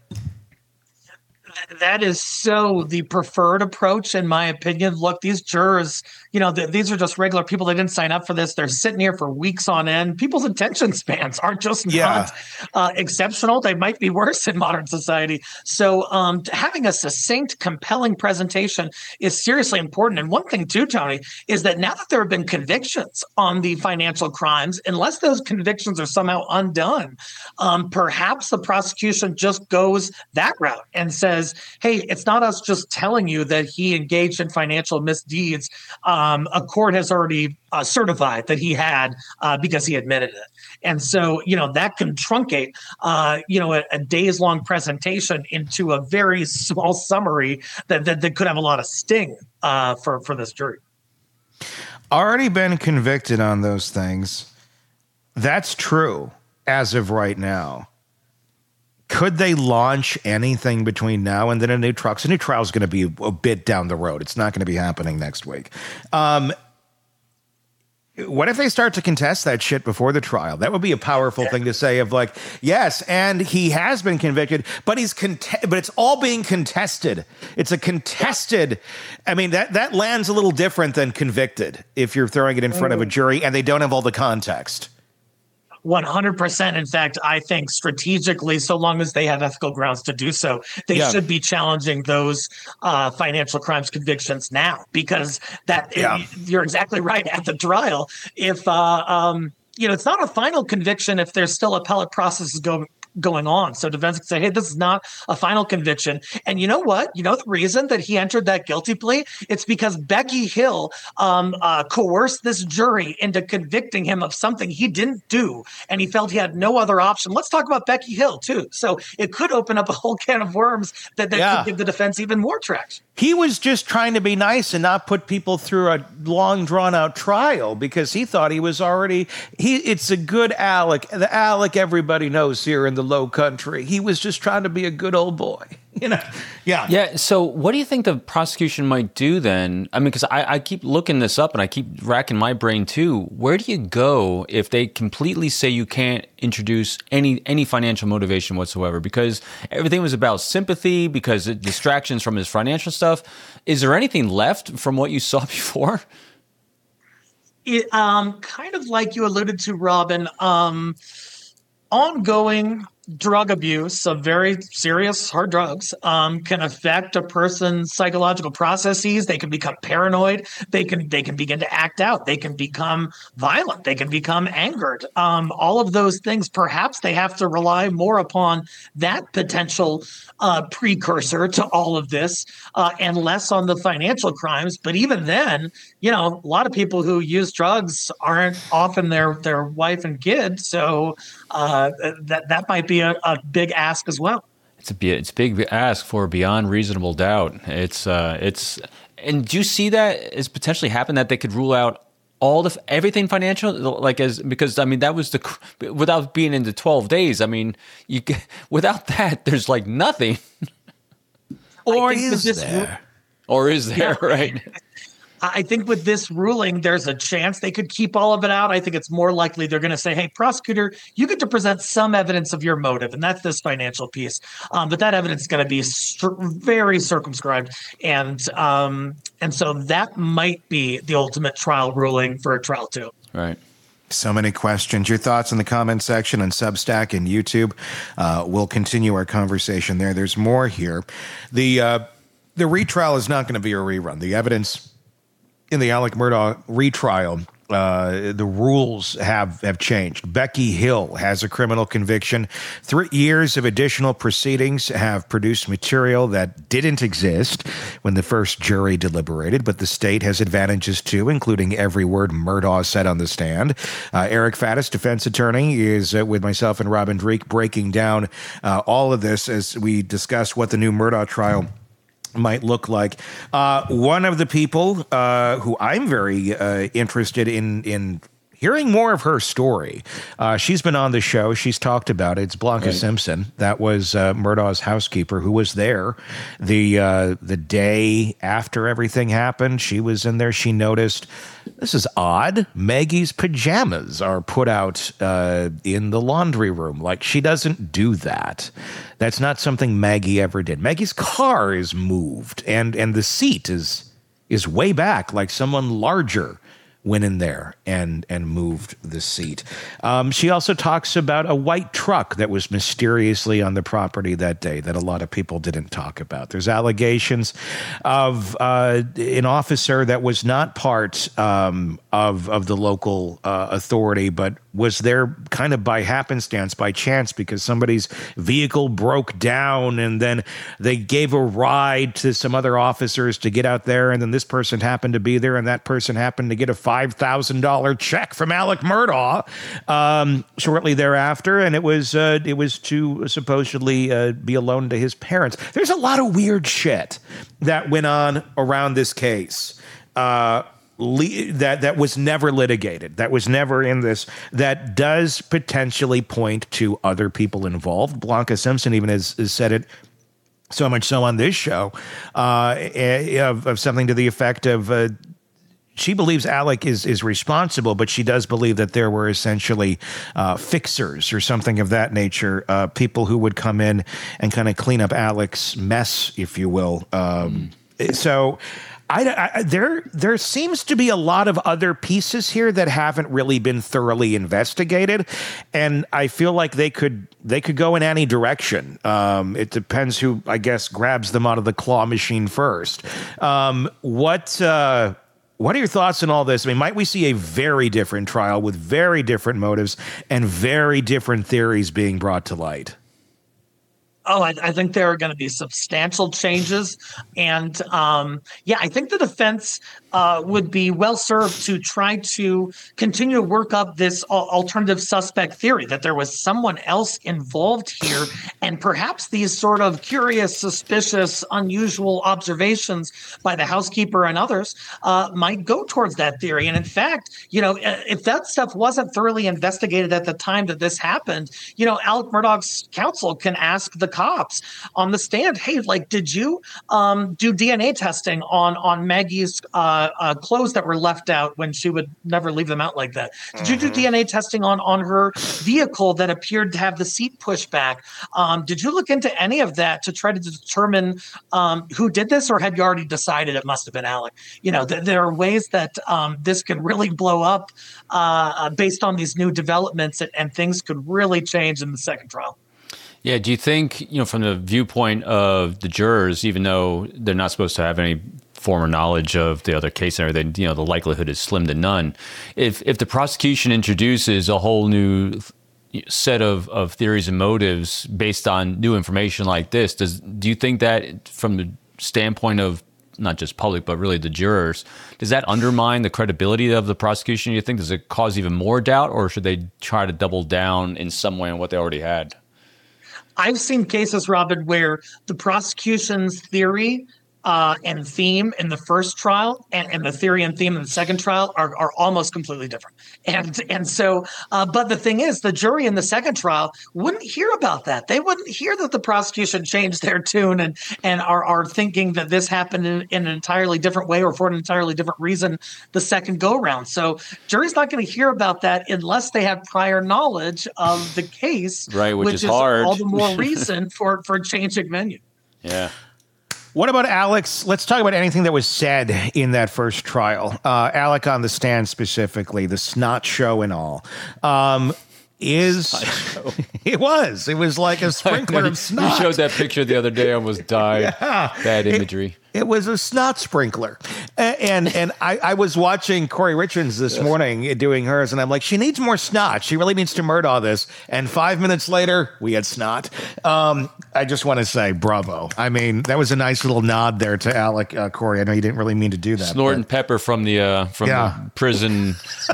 That is so the preferred approach, in my opinion. Look, these jurors, you know, th- these are just regular people. They didn't sign up for this. They're sitting here for weeks on end. People's attention spans are just yeah. not uh, exceptional. They might be worse in modern society. So um, having a succinct, compelling presentation is seriously important. And one thing too, Tony, is that now that there have been convictions on the financial crimes, unless those convictions are somehow undone, um, perhaps the prosecution just goes that route and says, hey, it's not us just telling you that he engaged in financial misdeeds. Um, a court has already uh, certified that he had uh, because he admitted it. And so, you know, that can truncate, uh, you know, a, a days long presentation into a very small summary that, that, that could have a lot of sting uh, for, for this jury. Already been convicted on those things. That's true as of right now. Could they launch anything between now and then a new trial? Because a new trial is going to be a bit down the road. It's not going to be happening next week. Um, what if they start to contest that shit before the trial? That would be a powerful thing to say of like, yes, and he has been convicted, but he's cont- but it's all being contested. It's a contested. I mean, that, that lands a little different than convicted if you're throwing it in front of a jury and they don't have all the context. one hundred percent. In fact, I think strategically, so long as they have ethical grounds to do so, they yeah. should be challenging those uh, financial crimes convictions now, because that yeah. it, you're exactly right. At the trial, if uh, um, you know, it's not a final conviction if there's still appellate processes going. going on. So defense can say, hey, this is not a final conviction. And you know what? You know the reason that he entered that guilty plea? It's because Becky Hill um, uh, coerced this jury into convicting him of something he didn't do. And he felt he had no other option. Let's talk about Becky Hill, too. So it could open up a whole can of worms that, that yeah. could give the defense even more traction. He was just trying to be nice and not put people through a long, drawn-out trial because he thought he was already he. It's a good Alec, the Alec everybody knows here in the Low Country. He was just trying to be a good old boy, you know. Yeah, yeah. So, what do you think the prosecution might do then? I mean, because I, I keep looking this up and I keep racking my brain too. Where do you go if they completely say you can't introduce any any financial motivation whatsoever? Because everything was about sympathy, because it, distractions from his financial stuff. Is there anything left from what you saw before? It, um, kind of like you alluded to, Robin, um, ongoing drug abuse of very serious hard drugs um, can affect a person's psychological processes. They can become paranoid. They can they can begin to act out. They can become violent. They can become angered. Um, all of those things, perhaps they have to rely more upon that potential uh, precursor to all of this uh, and less on the financial crimes. But even then, you know, a lot of people who use drugs aren't often their their wife and kid. So uh, that that might be A, a big ask as well. It's a it's a big ask for beyond reasonable doubt. It's uh, it's and do you see that as potentially happen that they could rule out all the everything financial, like as because I mean that was the without being into twelve days. I mean you without that there's like nothing. Or is there? Or is there? Yeah. Right. I think with this ruling, there's a chance they could keep all of it out. I think it's more likely they're going to say, hey, prosecutor, you get to present some evidence of your motive, and that's this financial piece. Um, but that evidence is going to be st- very circumscribed. And um, and so that might be the ultimate trial ruling for a trial two. Right. So many questions. Your thoughts in the comment section on Substack and YouTube. Uh, we'll continue our conversation there. There's more here. The, uh, the retrial is not going to be a rerun. The evidence in the Alec Murdaugh retrial, uh, the rules have, have changed. Becky Hill has a criminal conviction. Three years of additional proceedings have produced material that didn't exist when the first jury deliberated, but the state has advantages too, including every word Murdaugh said on the stand. Uh, Eric Faddis, defense attorney, is uh, with myself and Robin Dreek breaking down uh, all of this as we discuss what the new Murdaugh trial might look like. Uh, one of the people uh, who I'm very uh, interested in in hearing more of her story. Uh, she's been on the show. She's talked about it. It's Blanca right. Simpson. That was uh, Murdaugh's housekeeper who was there the uh, the day after everything happened. She was in there. She noticed, this is odd, Maggie's pajamas are put out uh, in the laundry room. Like, she doesn't do that. That's not something Maggie ever did. Maggie's car is moved, and and the seat is is way back, like someone larger went in there and and moved the seat. Um, she also talks about a white truck that was mysteriously on the property that day that a lot of people didn't talk about. There's allegations of uh, an officer that was not part um, of of the local uh, authority, but was there kind of by happenstance, by chance, because somebody's vehicle broke down, and then they gave a ride to some other officers to get out there, and then this person happened to be there, and that person happened to get a five thousand dollars check from Alec Murdaugh um, shortly thereafter, and it was uh, it was to supposedly uh, be a loan to his parents. There's a lot of weird shit that went on around this case. Uh, Le- that that was never litigated, that was never in this, that does potentially point to other people involved. Blanca Simpson even has, has said it so much so on this show, uh, of, of something to the effect of uh, she believes Alec is is responsible, but she does believe that there were essentially uh, fixers or something of that nature, uh, people who would come in and kind of clean up Alec's mess, if you will. Um, mm. So. I, I, there, there seems to be a lot of other pieces here that haven't really been thoroughly investigated, and I feel like they could they could go in any direction. Um, it depends who, I guess, grabs them out of the claw machine first. Um, what uh, what are your thoughts on all this? I mean, might we see a very different trial with very different motives and very different theories being brought to light? Oh, I, I think there are going to be substantial changes. And um, yeah, I think the defense uh, would be well served to try to continue to work up this alternative suspect theory that there was someone else involved here. And perhaps these sort of curious, suspicious, unusual observations by the housekeeper and others uh, might go towards that theory. And in fact, you know, if that stuff wasn't thoroughly investigated at the time that this happened, you know, Alec Murdaugh's counsel can ask the cops on the stand, hey, like, did you um, do D N A testing on on Maggie's uh, uh, clothes that were left out when she would never leave them out like that? Did mm-hmm. you do D N A testing on on her vehicle that appeared to have the seat pushed back? Um, did you look into any of that to try to determine um, who did this, or had you already decided it must have been Alec? You know, th- there are ways that um, this could really blow up uh, based on these new developments, and, and things could really change in the second trial. Yeah. Do you think, you know, from the viewpoint of the jurors, even though they're not supposed to have any former knowledge of the other case and everything, you know, the likelihood is slim to none. If if the prosecution introduces a whole new set of, of theories and motives based on new information like this, does do you think that from the standpoint of not just public, but really the jurors, does that undermine the credibility of the prosecution? You think, does it cause even more doubt, or should they try to double down in some way on what they already had? I've seen cases, Robin, where the prosecution's theory uh, and theme in the first trial and, and the theory and theme in the second trial are, are almost completely different. And and so, uh, but the thing is, the jury in the second trial wouldn't hear about that. They wouldn't hear that the prosecution changed their tune and and are, are thinking that this happened in, in an entirely different way or for an entirely different reason the second go round. So jury's not going to hear about that unless they have prior knowledge of the case, right? Which, which is, is hard. all the more reason for for changing venue. Yeah. What about Alex? Let's talk about anything that was said in that first trial. Uh, Alec on the stand specifically, the snot show and all. Um, is it was. It was like a sprinkler of snot. You showed that picture the other day, I almost died. Yeah. Bad imagery. It, it was a snot sprinkler. And and, and I, I was watching Corey Richards this morning doing hers, and I'm like, she needs more snot. She really needs to Murdaugh this. And five minutes later, we had snot. Um, I just want to say bravo. I mean, that was a nice little nod there to Alec, uh, Corey. I know you didn't really mean to do that. Snort and but. pepper from the, uh, from yeah. the prison...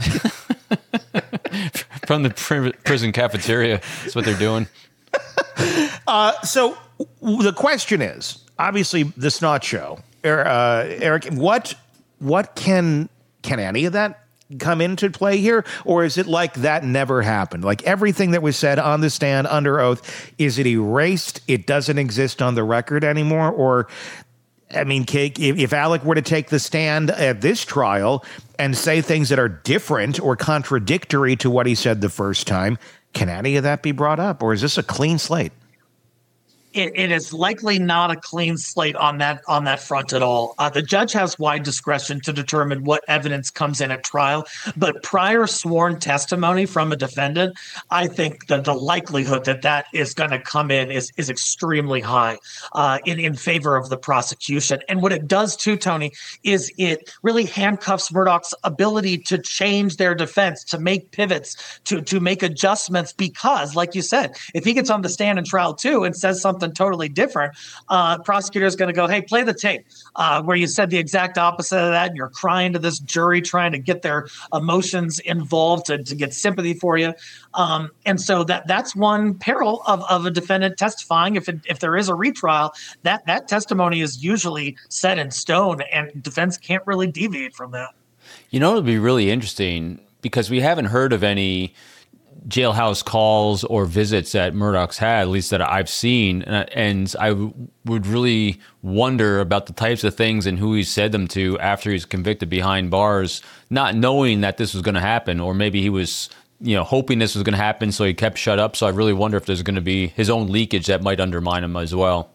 From the pr- prison cafeteria. That's what they're doing. Uh, so the question is, obviously, the snot show. Uh, Eric, what what can can any of that come into play here? Or is it like that never happened? Like everything that was said on the stand under oath, is it erased? It doesn't exist on the record anymore? Or... I mean, Kate, if, if Alec were to take the stand at this trial and say things that are different or contradictory to what he said the first time, can any of that be brought up? Or is this a clean slate? It, it is likely not a clean slate on that on that front at all. Uh, the judge has wide discretion to determine what evidence comes in at trial, but prior sworn testimony from a defendant, I think that the likelihood that that is going to come in is is extremely high uh, in in favor of the prosecution. And what it does too, Tony, is it really handcuffs Murdaugh's ability to change their defense, to make pivots, to to make adjustments. Because, like you said, if he gets on the stand in trial two and says something totally different, uh, prosecutor is going to go, hey, play the tape uh, where you said the exact opposite of that, and you're crying to this jury trying to get their emotions involved to, to get sympathy for you. Um, and so that that's one peril of, of a defendant testifying. If it, if there is a retrial, that that testimony is usually set in stone, and defense can't really deviate from that. You know, it would be really interesting because we haven't heard of any jailhouse calls or visits that Murdoch's had, at least that I've seen. And, and I w- would really wonder about the types of things and who he said them to after he's convicted behind bars, not knowing that this was going to happen, or maybe he was, you know, hoping this was going to happen, so he kept shut up. So I really wonder if there's going to be his own leakage that might undermine him as well.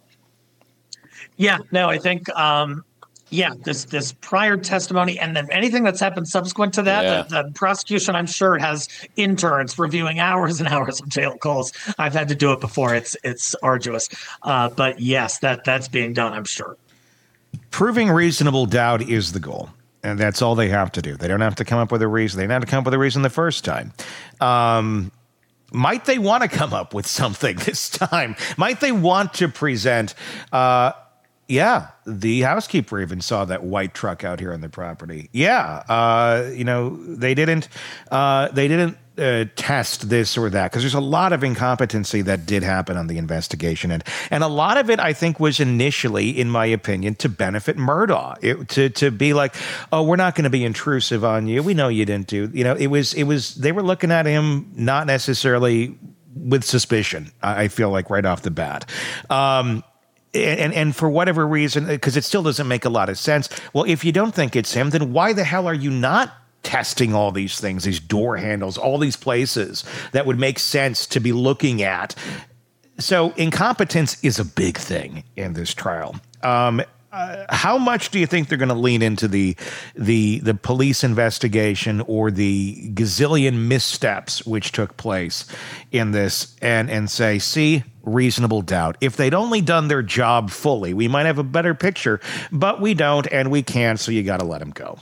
Yeah, no, I think, um, yeah, this this prior testimony and then anything that's happened subsequent to that, Yeah. the, the prosecution, I'm sure, has interns reviewing hours and hours of jail calls. I've had to do it before. It's it's arduous. Uh, but yes, that that's being done, I'm sure. Proving reasonable doubt is the goal. And that's all they have to do. They don't have to come up with a reason. They don't have to come up with a reason the first time. Um, might they want to come up with something this time? Might they want to present... Uh, Yeah, the housekeeper even saw that white truck out here on the property. Yeah, uh, you know, they didn't uh, they didn't uh, test this or that, because there's a lot of incompetency that did happen on the investigation, and and a lot of it, I think, was initially, in my opinion, to benefit Murdaugh, it, to to be like, oh, we're not going to be intrusive on you. We know you didn't do, you know, it was it was they were looking at him not necessarily with suspicion. I, I feel like right off the bat. Um, And, and for whatever reason, because it still doesn't make a lot of sense. Well, if you don't think it's him, then why the hell are you not testing all these things, these door handles, all these places that would make sense to be looking at? So incompetence is a big thing in this trial. Um, uh, how much do you think they're going to lean into the the the police investigation or the gazillion missteps which took place in this, and and say, see, reasonable doubt? If they'd only done their job fully, we might have a better picture, but we don't, and we can't, so you got to let them go.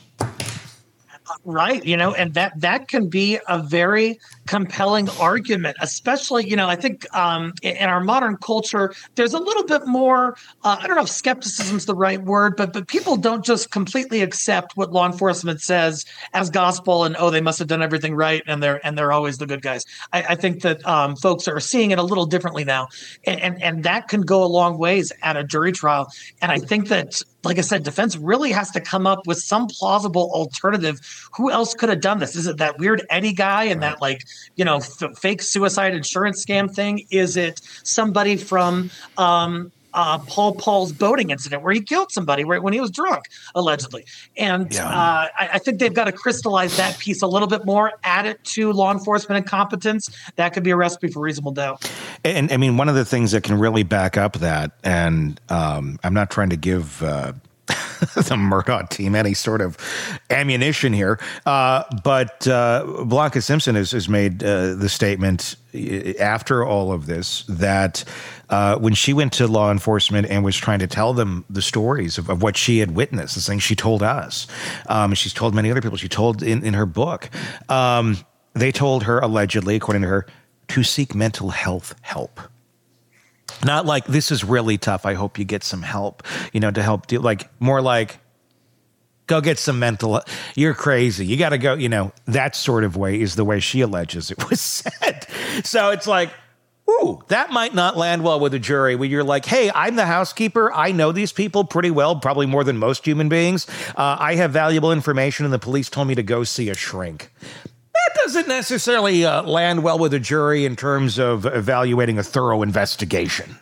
Right. You know, and that that can be a very compelling argument, especially, you know, I think um, in, in our modern culture, there's a little bit more, uh, I don't know if skepticism is the right word, but but people don't just completely accept what law enforcement says as gospel and, oh, they must have done everything right and they're and they're always the good guys. I, I think that um, folks are seeing it a little differently now. And, and, and that can go a long ways at a jury trial. And I think that, like I said, defense really has to come up with some plausible alternative. Who else could have done this? Is it that weird Eddie guy and that, like, you know, f- fake suicide insurance scam thing? Is it somebody from um, uh, Paul Paul's boating incident where he killed somebody right when he was drunk, allegedly? And Yeah. uh, I, I think they've got to crystallize that piece a little bit more, add it to law enforcement incompetence. That could be a recipe for reasonable doubt. And I mean, one of the things that can really back up that, and um, I'm not trying to give uh, the Murdaugh team any sort of ammunition here, uh, but uh, Blanca Simpson has, has made uh, the statement after all of this that uh, when she went to law enforcement and was trying to tell them the stories of, of what she had witnessed, the things she told us, um, she's told many other people, she told in, in her book, um, they told her, allegedly, according to her, to seek mental health help. Not like, this is really tough, I hope you get some help, you know, to help do, like, more like, go get some mental, you're crazy, you got to go, you know, that sort of way is the way she alleges it was said. So it's like, ooh, that might not land well with a jury when you're like, hey, I'm the housekeeper. I know these people pretty well, probably more than most human beings. Uh, I have valuable information, and the police told me to go see a shrink. That doesn't necessarily uh, land well with a jury in terms of evaluating a thorough investigation.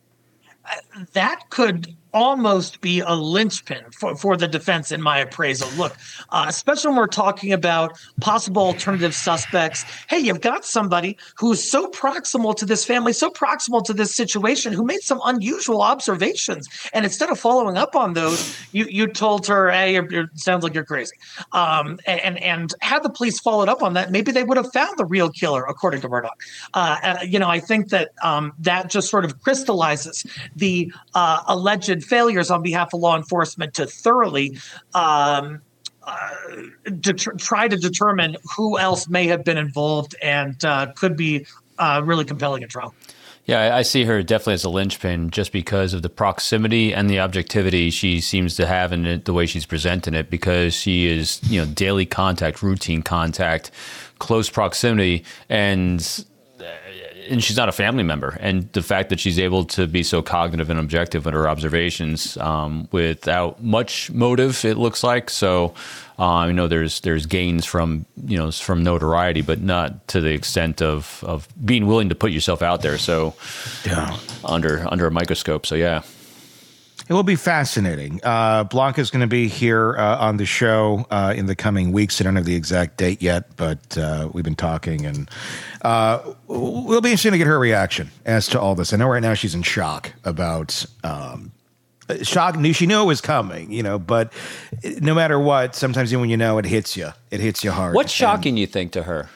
Uh, that could almost be a linchpin for, for the defense in my appraisal. Look, uh, especially when we're talking about possible alternative suspects. Hey, you've got somebody who's so proximal to this family, so proximal to this situation, who made some unusual observations. And instead of following up on those, you you told her, hey, you're, you're, sounds like you're crazy. Um, and, and had the police followed up on that, maybe they would have found the real killer, according to Murdaugh. Uh, uh, you know, I think that um, that just sort of crystallizes the uh, alleged failures on behalf of law enforcement to thoroughly um, uh, to tr- try to determine who else may have been involved and uh, could be uh, really compelling in trial. Yeah, I see her definitely as a linchpin just because of the proximity and the objectivity she seems to have in it, the way she's presenting it, because she is, you know, daily contact, routine contact, close proximity, and and she's not a family member. And the fact that she's able to be so cognitive and objective with her observations um, without much motive, it looks like. So uh, I know there's there's gains from you know from notoriety, but not to the extent of of being willing to put yourself out there. So yeah. under under a microscope. So yeah. It will be fascinating. Uh, Blanca's going to be here uh, on the show uh, in the coming weeks. I don't have the exact date yet, but uh, we've been talking, and uh, it'll be interesting to get her reaction as to all this. I know right now she's in shock about um, shock. Knew she knew it was coming, you know. But no matter what, sometimes when you know, it hits you. It hits you hard. What's shocking, and, you think, to her?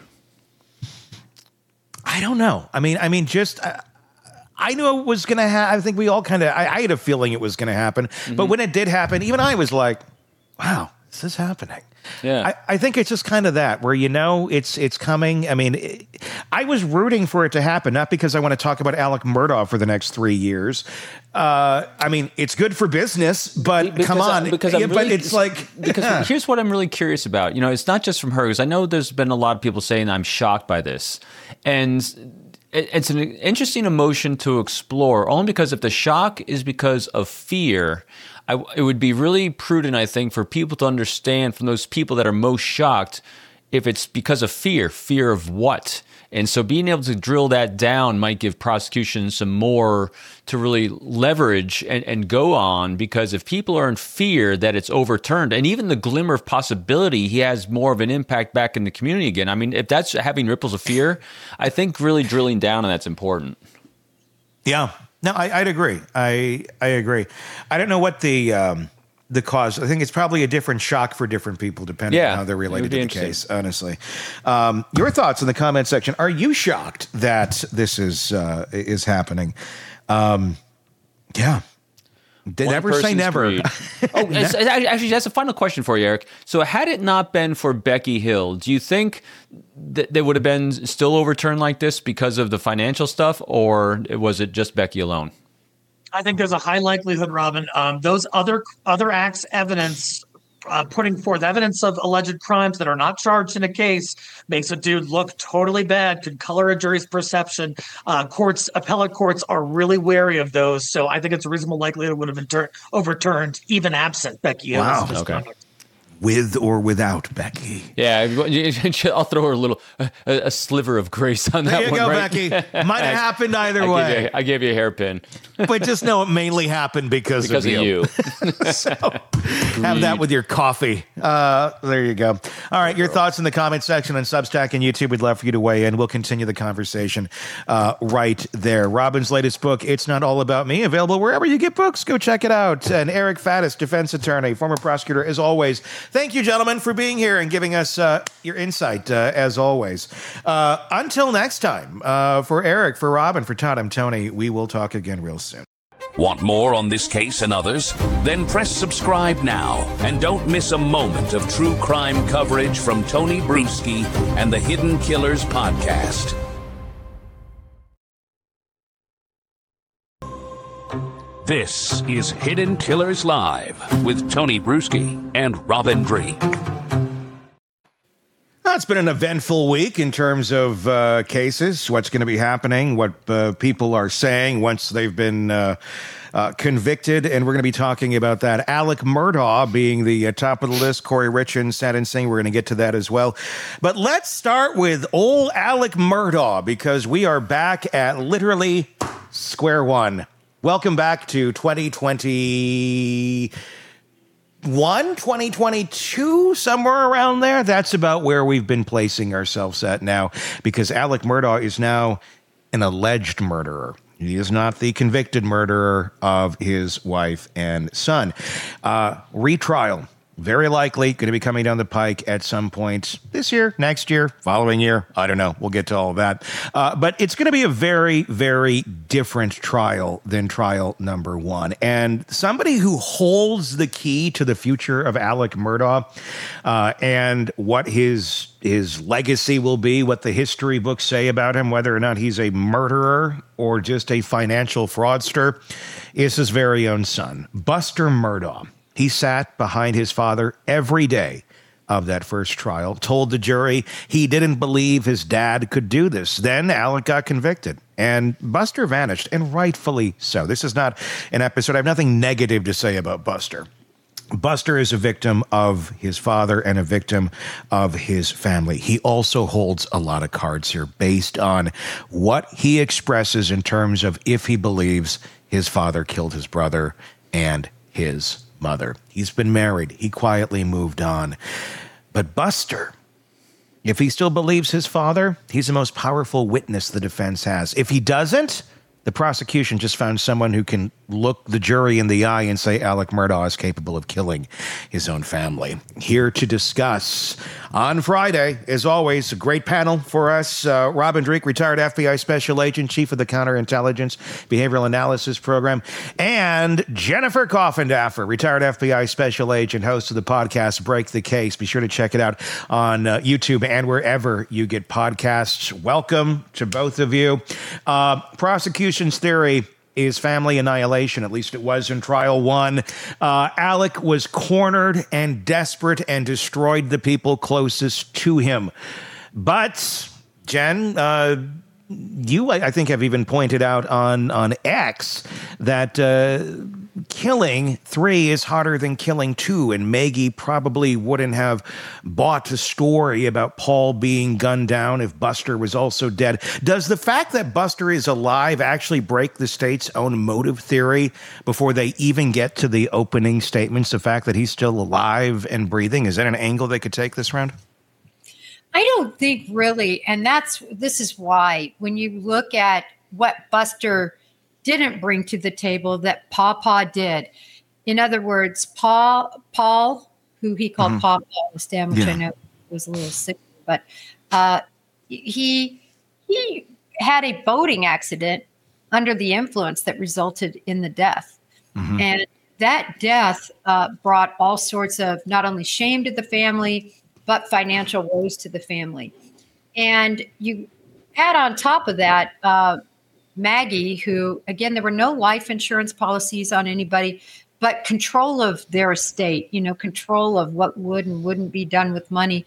I don't know. I mean, I mean, just. Uh, I knew it was going to happen. I think we all kind of, I, I had a feeling it was going to happen. Mm-hmm. But when it did happen, even I was like, wow, this is happening. Yeah. I, I think it's just kind of that where, you know, it's it's coming. I mean, it, I was rooting for it to happen, not because I want to talk about Alec Murdaugh for the next three years. Uh, I mean, it's good for business, but because come on. I, because yeah, I'm really, but it's like. Because here's what I'm really curious about. You know, it's not just from her, because I know there's been a lot of people saying I'm shocked by this. And it's an interesting emotion to explore, only because if the shock is because of fear, I, it would be really prudent, I think, for people to understand from those people that are most shocked if it's because of fear. Fear of what? And so being able to drill that down might give prosecution some more to really leverage and, and go on, because if people are in fear that it's overturned, and even the glimmer of possibility he has more of an impact back in the community again. I mean, if that's having ripples of fear, I think really drilling down on that's important. Yeah, no, I, I'd agree. I I agree. I don't know what the um, the cause. I think it's probably a different shock for different people, depending yeah, on how they're related to the case. Honestly, um, your thoughts in the comment section. Are you shocked that this is uh, is happening? Um, yeah. One never say never. oh, it's, it's, actually, that's a final question for you, Eric. So, had it not been for Becky Hill, do you think that they would have been still overturned like this because of the financial stuff, or was it just Becky alone? I think there's a high likelihood, Robin. Um, those other other acts, evidence, uh, putting forth evidence of alleged crimes that are not charged in a case, makes a dude look totally bad, could color a jury's perception. Uh, courts, appellate courts are really wary of those. So I think it's a reasonable likelihood it would have been tur- overturned, even absent Becky Hill's wow. misconduct. Okay. With or without Becky. Yeah, I'll throw her a little, a, a sliver of grace on that there you one. go, right? Becky. Might have happened either I way. Gave you, I gave you a hairpin. But just know it mainly happened because, because of, of you. you. So have that with your coffee. Uh, there you go. All right, your thoughts in the comment section on Substack and YouTube. We'd love for you to weigh in. We'll continue the conversation uh, right there. Robin's latest book, It's Not All About Me, available wherever you get books. Go check it out. And Eric Faddis, defense attorney, former prosecutor, as always. Thank you, gentlemen, for being here and giving us uh, your insight, uh, as always. Uh, until next time, uh, for Eric, for Robin, for Todd, I'm Tony. We will talk again real soon. Want more on this case and others? Then press subscribe now and don't miss a moment of true crime coverage from Tony Bruschi and the Hidden Killers podcast. This is Hidden Killers Live with Tony Bruschi and Robin Dreek. Well, it's been an eventful week in terms of uh, cases, what's going to be happening, what uh, people are saying once they've been uh, uh, convicted, and we're going to be talking about that. Alec Murdaugh being the uh, top of the list, Corey Richins sentencing. We're going to get to that as well. But let's start with old Alec Murdaugh, because we are back at literally square one. Welcome back to twenty twenty. One, twenty twenty-two, somewhere around there. That's about where we've been placing ourselves at now, because Alec Murdaugh is now an alleged murderer. He is not the convicted murderer of his wife and son. Uh, retrial, very likely going to be coming down the pike at some point this year, next year, following year. I don't know. We'll get to all of that. Uh, but it's going to be a very, very different trial than trial number one. And somebody who holds the key to the future of Alec Murdaugh uh, and what his his legacy will be, what the history books say about him, whether or not he's a murderer or just a financial fraudster, is his very own son, Buster Murdaugh. He sat behind his father every day of that first trial, told the jury he didn't believe his dad could do this. Then Alec got convicted. And Buster vanished, and rightfully so. This is not an episode. I have nothing negative to say about Buster. Buster is a victim of his father and a victim of his family. He also holds a lot of cards here based on what he expresses in terms of if he believes his father killed his brother and his mother. He's been married. He quietly moved on. But Buster, if he still believes his father, he's the most powerful witness the defense has. If he doesn't, the prosecution just found someone who can look the jury in the eye and say Alec Murdaugh is capable of killing his own family. Here to discuss on Friday, as always, a great panel for us. Uh, Robin Dreeke, retired F B I special agent, chief of the Counterintelligence Behavioral Analysis Program, and Jennifer Coffindaffer, retired F B I special agent, host of the podcast Break the Case. Be sure to check it out on uh, YouTube and wherever you get podcasts. Welcome to both of you. Uh, prosecution's theory is family annihilation. At least it was in trial one. Uh, Alec was cornered and desperate and destroyed the people closest to him. But, Jen, uh, you, I think, have even pointed out on, on X that uh, killing three is harder than killing two, and Maggie probably wouldn't have bought the story about Paul being gunned down if Buster was also dead. Does the fact that Buster is alive actually break the state's own motive theory before they even get to the opening statements? The fact that he's still alive and breathing, is that an angle they could take this round? I don't think really, and that's this is why when you look at what Buster didn't bring to the table that Pawpaw did. In other words, Paul, Paul, who he called mm-hmm. Pawpaw on the stand, which yeah. I know was a little sick, but uh, he he had a boating accident under the influence that resulted in the death, mm-hmm. and that death uh, brought all sorts of not only shame to the family, but financial woes to the family. And you add on top of that, uh, Maggie, who, again, there were no life insurance policies on anybody, but control of their estate, you know, control of what would and wouldn't be done with money.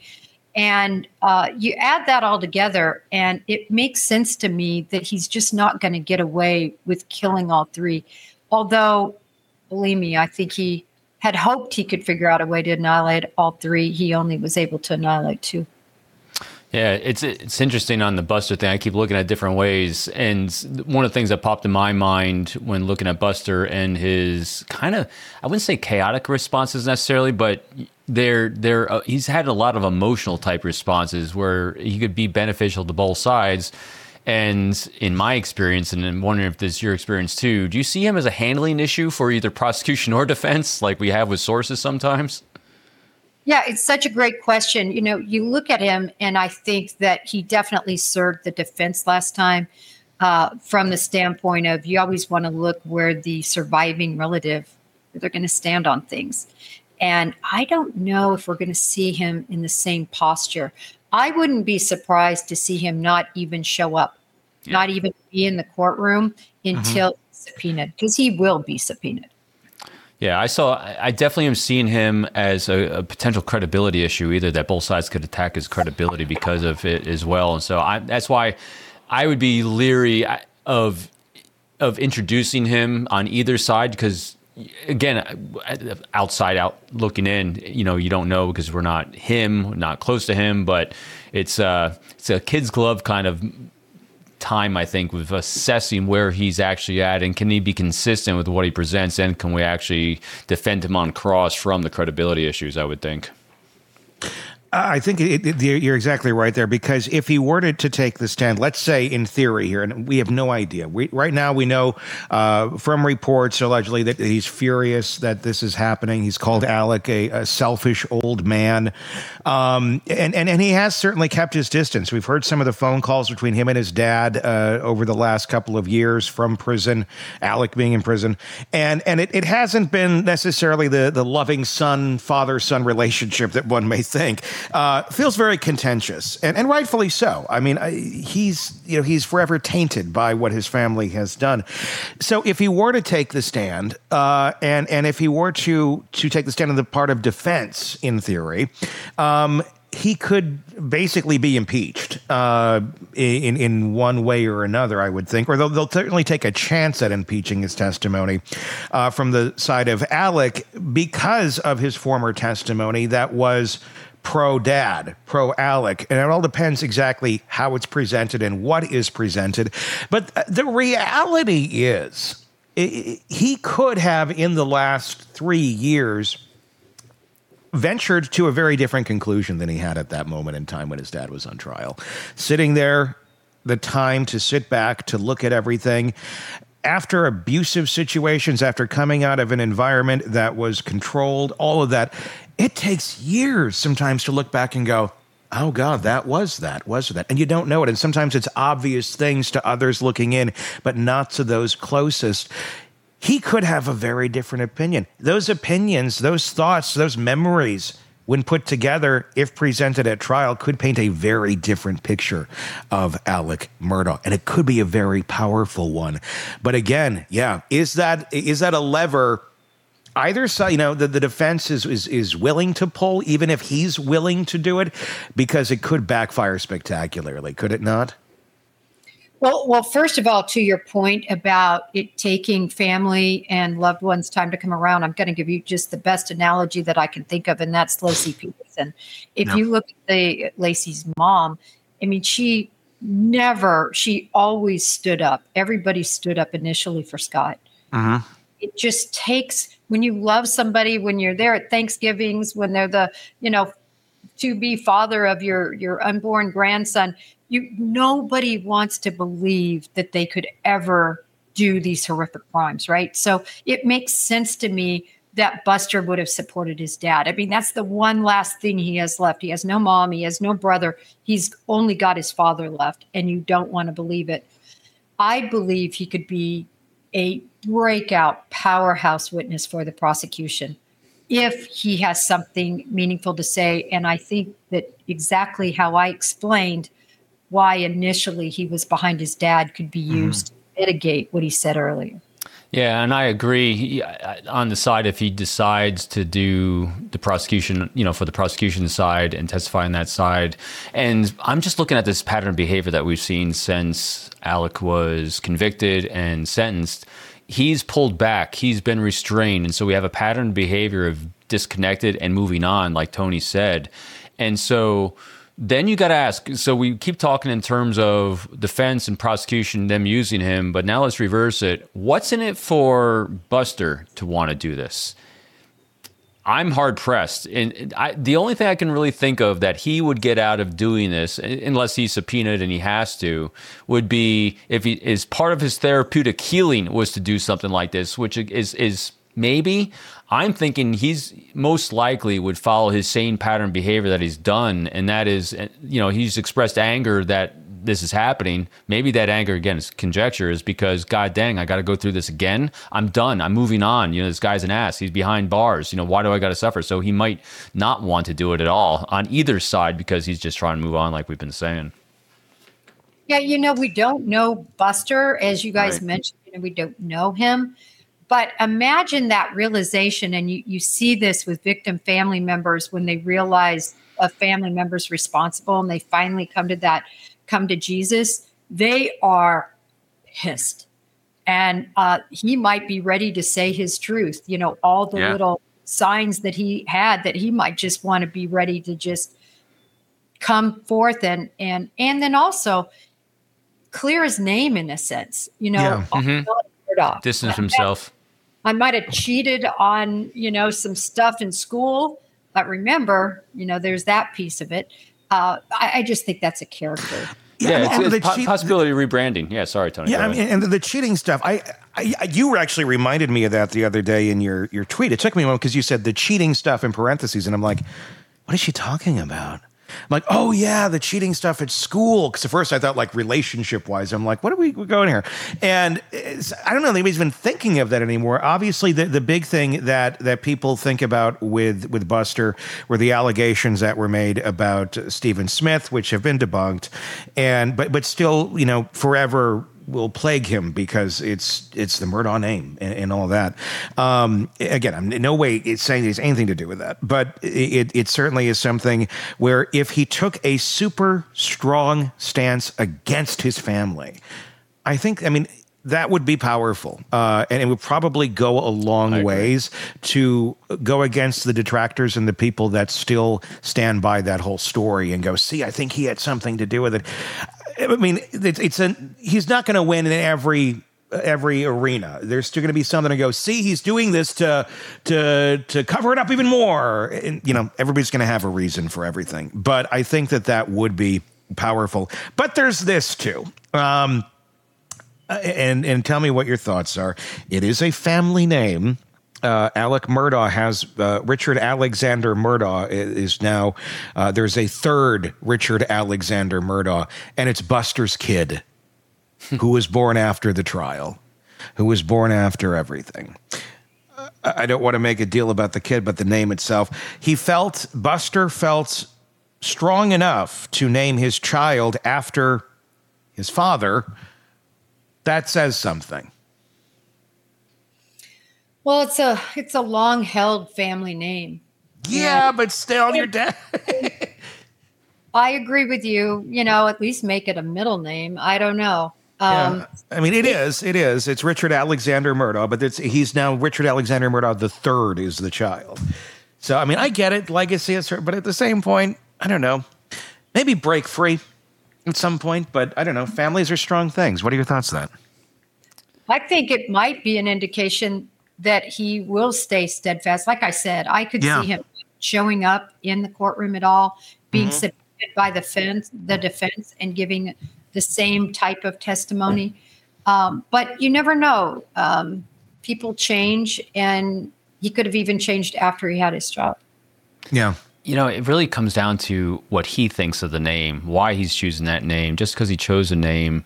And uh, you add that all together, and it makes sense to me that he's just not going to get away with killing all three. Although, believe me, I think he had hoped he could figure out a way to annihilate all three. He only was able to annihilate two. Yeah, it's it's interesting on the Buster thing. I keep looking at different ways. And one of the things that popped in my mind when looking at Buster and his kind of, I wouldn't say chaotic responses necessarily, but they're, they're, uh, he's had a lot of emotional type responses where he could be beneficial to both sides. And in my experience, and I'm wondering if this is your experience too, do you see him as a handling issue for either prosecution or defense, like we have with sources sometimes? Yeah, it's such a great question. You know, you look at him, and I think that he definitely served the defense last time uh, from the standpoint of you always want to look where the surviving relative, they're going to stand on things. And I don't know if we're going to see him in the same posture. I wouldn't be surprised to see him not even show up, yeah. not even be in the courtroom until mm-hmm. subpoenaed, because he will be subpoenaed. Yeah, I saw. I definitely am seeing him as a, a potential credibility issue, either that both sides could attack his credibility because of it as well. And so I, that's why I would be leery of of introducing him on either side, because again, outside out looking in, you know, you don't know because we're not him, not close to him, but it's uh it's a kid's glove kind of time, I think, with assessing where he's actually at and can he be consistent with what he presents, and can we actually defend him on cross from the credibility issues, I would think. I think it, it, you're exactly right there, because if he were to, to take the stand, let's say in theory here, and we have no idea. We, right now we know uh, from reports allegedly that he's furious that this is happening. He's called Alec a, a selfish old man. Um, and, and, and he has certainly kept his distance. We've heard some of the phone calls between him and his dad uh, over the last couple of years from prison, Alec being in prison. And, and it, it hasn't been necessarily the, the loving son, father-son relationship that one may think. uh, feels very contentious, and, and rightfully so. I mean, I, he's you know he's forever tainted by what his family has done. So if he were to take the stand, uh, and and if he were to to take the stand on the part of defense, in theory, um, he could basically be impeached uh, in in one way or another, I would think, or they'll, they'll certainly take a chance at impeaching his testimony uh, from the side of Alec because of his former testimony that was pro-dad, pro-Alec, and it all depends exactly how it's presented and what is presented. But the reality is, he could have, in the last three years, ventured to a very different conclusion than he had at that moment in time when his dad was on trial. Sitting there, the time to sit back, to look at everything. After abusive situations, after coming out of an environment that was controlled, all of that, it takes years sometimes to look back and go, oh, God, that was that, was that. And you don't know it. And sometimes it's obvious things to others looking in, but not to those closest. He could have a very different opinion. Those opinions, those thoughts, those memories, when put together, if presented at trial, could paint a very different picture of Alec Murdaugh. And it could be a very powerful one. But again, yeah, is that is that a lever either side, you know, the, the defense is, is is willing to pull, even if he's willing to do it? Because it could backfire spectacularly, could it not? Well, well, first of all, to your point about it taking family and loved ones time to come around, I'm going to give you just the best analogy that I can think of, and that's Laci Peterson. If no. you look at the Laci's mom, I mean, she never, she always stood up. Everybody stood up initially for Scott. Uh-huh. It just takes, when you love somebody, when you're there at Thanksgivings, when they're the, you know, to-be father of your your unborn grandson, you nobody wants to believe that they could ever do these horrific crimes, right? So it makes sense to me that Buster would have supported his dad. I mean, that's the one last thing he has left. He has no mom, he has no brother. He's only got his father left, and you don't want to believe it. I believe he could be a breakout powerhouse witness for the prosecution if he has something meaningful to say. And I think that exactly how I explained why initially he was behind his dad could be used mm-hmm. to mitigate what he said earlier. Yeah, and I agree. He, on the side, if he decides to do the prosecution, you know, for the prosecution side and testify on that side, and I'm just looking at this pattern of behavior that we've seen since Alec was convicted and sentenced. He's pulled back. He's been restrained, and so we have a pattern of behavior of disconnected and moving on, like Tony said, and so. Then you got to ask, so we keep talking in terms of defense and prosecution, them using him, but now let's reverse it. What's in it for Buster to want to do this? I'm hard pressed. And I, the only thing I can really think of that he would get out of doing this, unless he's subpoenaed and he has to, would be if he is part of his therapeutic healing was to do something like this, which is, is maybe. I'm thinking he's most likely would follow his same pattern behavior that he's done. And that is, you know, he's expressed anger that this is happening. Maybe that anger, again, is conjecture, is because, God dang, I got to go through this again. I'm done. I'm moving on. You know, this guy's an ass. He's behind bars. You know, why do I got to suffer? So he might not want to do it at all on either side because he's just trying to move on, like we've been saying. Yeah, you know, we don't know Buster, as you guys right. mentioned, you know, we don't know him. But imagine that realization, and you, you see this with victim family members when they realize a family member's responsible and they finally come to that, come to Jesus. They are pissed. And uh, he might be ready to say his truth. You know, all the yeah. little signs that he had that he might just want to be ready to just come forth and and and then also clear his name in a sense, you know, yeah. mm-hmm. distance himself. I might have cheated on, you know, some stuff in school, but remember, you know, there's that piece of it. Uh, I, I just think that's a character. Yeah, yeah it's, it's po- cheat- possibility of rebranding. Yeah, sorry, Tony. Yeah, I mean, and the, the cheating stuff. I, I, you were actually reminded me of that the other day in your your tweet. It took me a moment because you said the cheating stuff in parentheses, and I'm like, what is she talking about? I'm like, oh yeah, the cheating stuff at school. Because at first I thought like relationship wise, I'm like, what are we going here? And I don't know, nobody's been thinking of that anymore. Obviously, the, the big thing that that people think about with with Buster were the allegations that were made about Stephen Smith, which have been debunked, and but but still, you know, forever will plague him because it's it's the Murdaugh name and, and all that. Um, again, I'm in no way it's saying it has anything to do with that, but it, it certainly is something where if he took a super strong stance against his family, I think, I mean, that would be powerful, uh, and it would probably go a long ways to go against the detractors and the people that still stand by that whole story and go, see, I think he had something to do with it. I mean, it's, it's a, he's not going to win in every every arena. There's still going to be something to go, see, he's doing this to to to cover it up even more. And, you know, everybody's going to have a reason for everything. But I think that that would be powerful. But there's this too. Um, and and tell me what your thoughts are. It is a family name. Uh, Alec Murdaugh has uh, Richard Alexander Murdaugh is now uh, there's a third Richard Alexander Murdaugh, and it's Buster's kid, who was born after the trial, who was born after everything. Uh, I don't want to make a deal about the kid, but the name itself. He felt Buster felt strong enough to name his child after his father. That says something. Well, it's a it's a long held family name. Yeah, and but still, your dad. I agree with you. You know, at least make it a middle name. I don't know. Um, yeah. I mean, it is. It is. It's Richard Alexander Murdaugh, but it's, he's now Richard Alexander Murdaugh the third is the child. So, I mean, I get it. Legacy is, but at the same point, I don't know. Maybe break free at some point, but I don't know. Families are strong things. What are your thoughts on that? I think it might be an indication that he will stay steadfast. Like I said, I could yeah. see him showing up in the courtroom at all, being mm-hmm. subpoenaed by the defense, the defense, and giving the same type of testimony. Um, but you never know. Um, people change, and he could have even changed after he had his job. Yeah. You know, it really comes down to what he thinks of the name, why he's choosing that name. Just because he chose a name,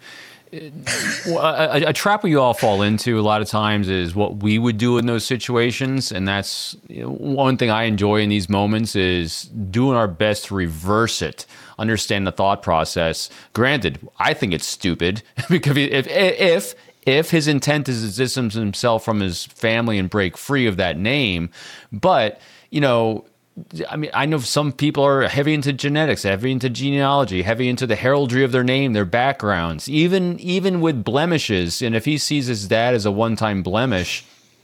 a, a, a trap we all fall into a lot of times is what we would do in those situations. And that's, you know, one thing I enjoy in these moments is doing our best to reverse it, understand the thought process. Granted, I think it's stupid because if if if his intent is to distance himself from his family and break free of that name, but, you know, I mean, I know some people are heavy into genetics, heavy into genealogy, heavy into the heraldry of their name, their backgrounds, even even with blemishes. And if he sees his dad as a one-time blemish,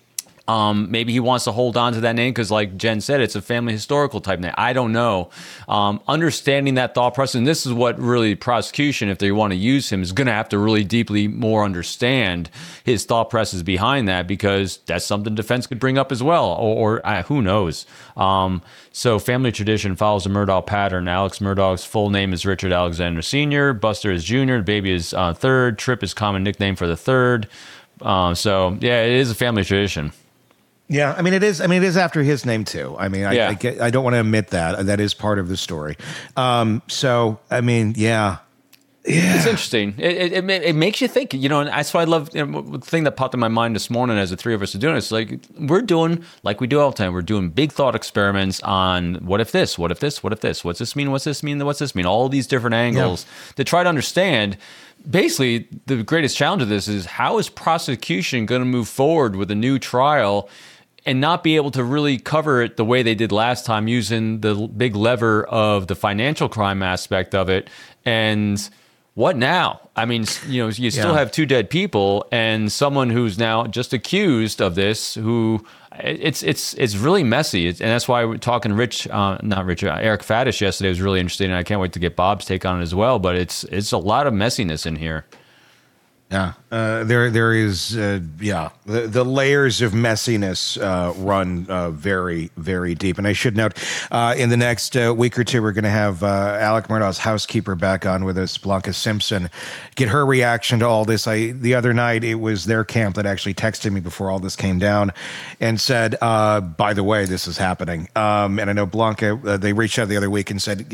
um, maybe he wants to hold on to that name because, like Jen said, it's a family historical type name. I don't know. Um, understanding that thought process, and this is what really prosecution, if they want to use him, is going to have to really deeply more understand his thought process behind that, because that's something defense could bring up as well, or, or uh, who knows. Um, so family tradition follows the Murdaugh pattern. Alex Murdaugh's full name is Richard Alexander Senior Buster is Junior The baby is uh, third. Trip is common nickname for the third. Uh, so, yeah, it is a family tradition. Yeah, I mean, it is. I mean, it is after his name too. I mean, I, yeah. I, get, I don't want to admit that. That is part of the story. Um, so, I mean, yeah. Yeah. It's interesting. It, it it makes you think, you know, and that's why I love, you know, the thing that popped in my mind this morning as the three of us are doing it. It's like, we're doing, like we do all the time, we're doing big thought experiments on what if this, what if this, what if this, what's this mean, what's this mean, what's this mean, all these different angles yeah. to try to understand. Basically, the greatest challenge of this is how is prosecution going to move forward with a new trial and not be able to really cover it the way they did last time, using the big lever of the financial crime aspect of it. And what now? I mean, you know, you still yeah. have two dead people and someone who's now just accused of this, who it's it's it's really messy. It's, and that's why we're talking Rich, uh, not Rich, uh, Eric Faddish yesterday was really interesting. And I can't wait to get Bob's take on it as well. But it's it's a lot of messiness in here. Yeah, uh, there there is, uh, yeah, the, the layers of messiness uh, run uh, very, very deep. And I should note, uh, in the next uh, week or two, we're going to have uh, Alec Murdaugh's housekeeper back on with us, Blanca Simpson, get her reaction to all this. I The other night, it was their camp that actually texted me before all this came down and said, uh, by the way, this is happening. Um, and I know Blanca, uh, they reached out the other week and said, yeah,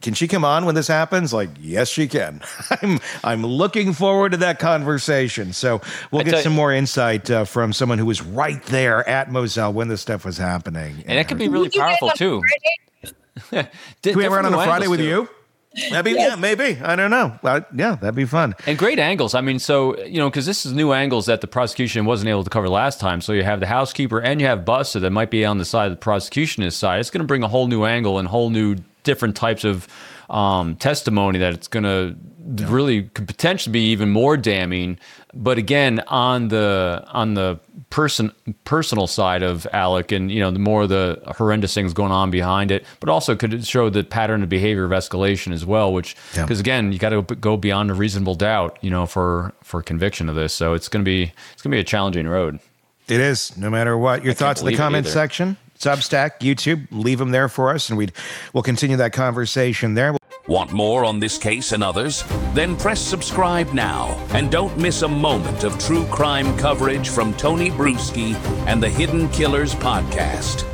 can she come on when this happens? Like, yes, she can. I'm I'm looking forward to that conversation. So we'll I get some you, more insight uh, from someone who was right there at Moselle when this stuff was happening. And it could be really powerful, too. Can we have her on a Friday with you? That'd be, yeah, maybe. I don't know. Uh, yeah, that'd be fun. And great angles. I mean, so, you know, because this is new angles that the prosecution wasn't able to cover last time. So you have the housekeeper and you have Buster that might be on the side of the prosecutionist side. It's going to bring a whole new angle and whole new different types of um, testimony that it's going to yeah. really could potentially be even more damning. But again, on the on the person personal side of Alec, and you know, the more of the horrendous things going on behind it, but also could show the pattern of behavior of escalation as well. Which, because yeah. again, you got to go beyond a reasonable doubt, you know, for for conviction of this. So it's going to be it's going to be a challenging road. It is, no matter what. Your I thoughts in the comment section, Substack, YouTube, leave them there for us, and we'd we'll continue that conversation there. Want more on this case and others? Then press subscribe now and don't miss a moment of true crime coverage from Tony Bruschi and the Hidden Killers podcast.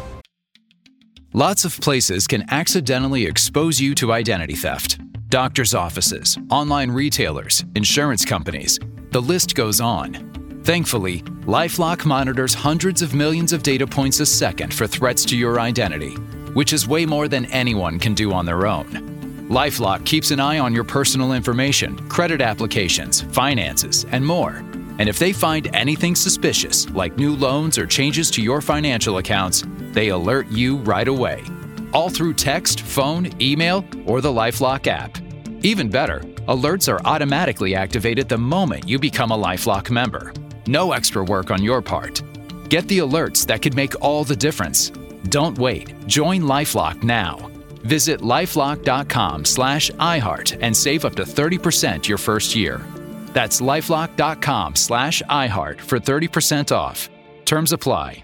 Lots of places can accidentally expose you to identity theft. Doctors' offices, online retailers, insurance companies. The list goes on. Thankfully, LifeLock monitors hundreds of millions of data points a second for threats to your identity, which is way more than anyone can do on their own. LifeLock keeps an eye on your personal information, credit applications, finances, and more. And if they find anything suspicious, like new loans or changes to your financial accounts, they alert you right away. All through text, phone, email, or the LifeLock app. Even better, alerts are automatically activated the moment you become a LifeLock member. No extra work on your part. Get the alerts that could make all the difference. Don't wait. Join LifeLock now. Visit lifelock.com slash iHeart and save up to thirty percent your first year. That's lifelock.com slash iHeart for thirty percent off. Terms apply.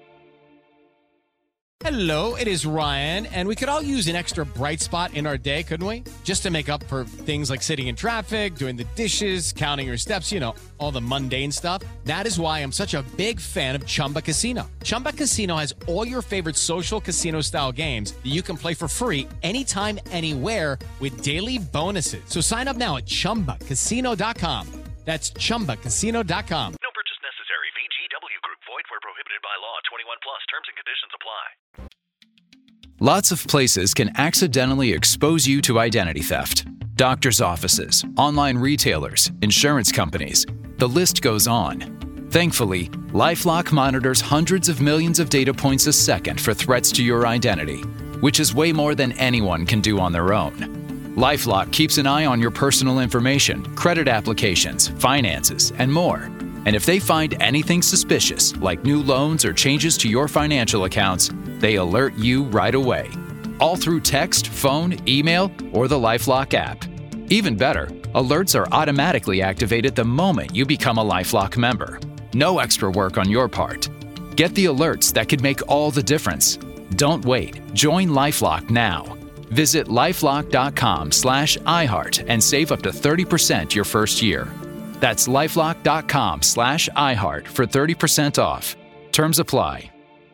Hello, it is Ryan, and we could all use an extra bright spot in our day, couldn't we? Just to make up for things like sitting in traffic, doing the dishes, counting your steps, you know, all the mundane stuff. That is why I'm such a big fan of Chumba Casino. Chumba Casino has all your favorite social casino-style games that you can play for free anytime, anywhere with daily bonuses. So sign up now at chumba casino dot com. That's chumba casino dot com. No purchase necessary. V G W Group. Void where prohibited by law. twenty-one plus. Terms and conditions apply. Lots of places can accidentally expose you to identity theft. Doctors' offices, online retailers, insurance companies. The list goes on. Thankfully, LifeLock monitors hundreds of millions of data points a second for threats to your identity, which is way more than anyone can do on their own. LifeLock keeps an eye on your personal information, credit applications, finances, and more. And if they find anything suspicious, like new loans or changes to your financial accounts, they alert you right away. All through text, phone, email, or the LifeLock app. Even better, alerts are automatically activated the moment you become a LifeLock member. No extra work on your part. Get the alerts that could make all the difference. Don't wait. Join LifeLock now. Visit lifelock.com slash iHeart and save up to thirty percent your first year. That's lifelock.com slash iHeart for thirty percent off. Terms apply.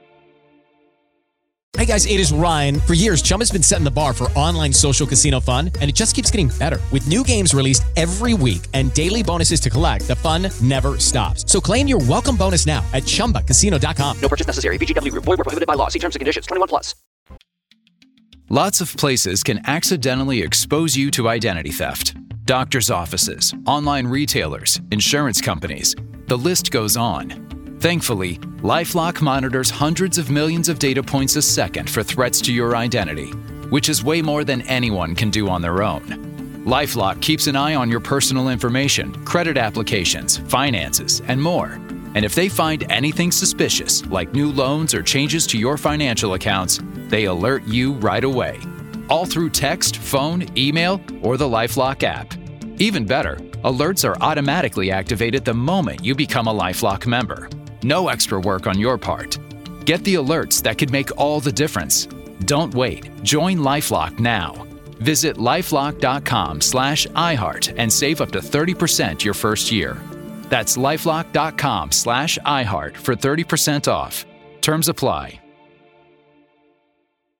Hey guys, it is Ryan. For years, Chumba's been setting the bar for online social casino fun, and it just keeps getting better. With new games released every week and daily bonuses to collect, the fun never stops. So claim your welcome bonus now at chumba casino dot com. No purchase necessary. V G W Group. Void where prohibited by law. See terms and conditions. twenty-one plus. Lots of places can accidentally expose you to identity theft. Doctors' offices, online retailers, insurance companies. The list goes on. Thankfully, LifeLock monitors hundreds of millions of data points a second for threats to your identity, which is way more than anyone can do on their own. LifeLock keeps an eye on your personal information, credit applications, finances, and more. And if they find anything suspicious, like new loans or changes to your financial accounts, they alert you right away. All through text, phone, email, or the LifeLock app. Even better, alerts are automatically activated the moment you become a LifeLock member. No extra work on your part. Get the alerts that could make all the difference. Don't wait. Join LifeLock now. Visit lifelock.com slash iHeart and save up to thirty percent your first year. That's lifelock.com slash iHeart for thirty percent off. Terms apply.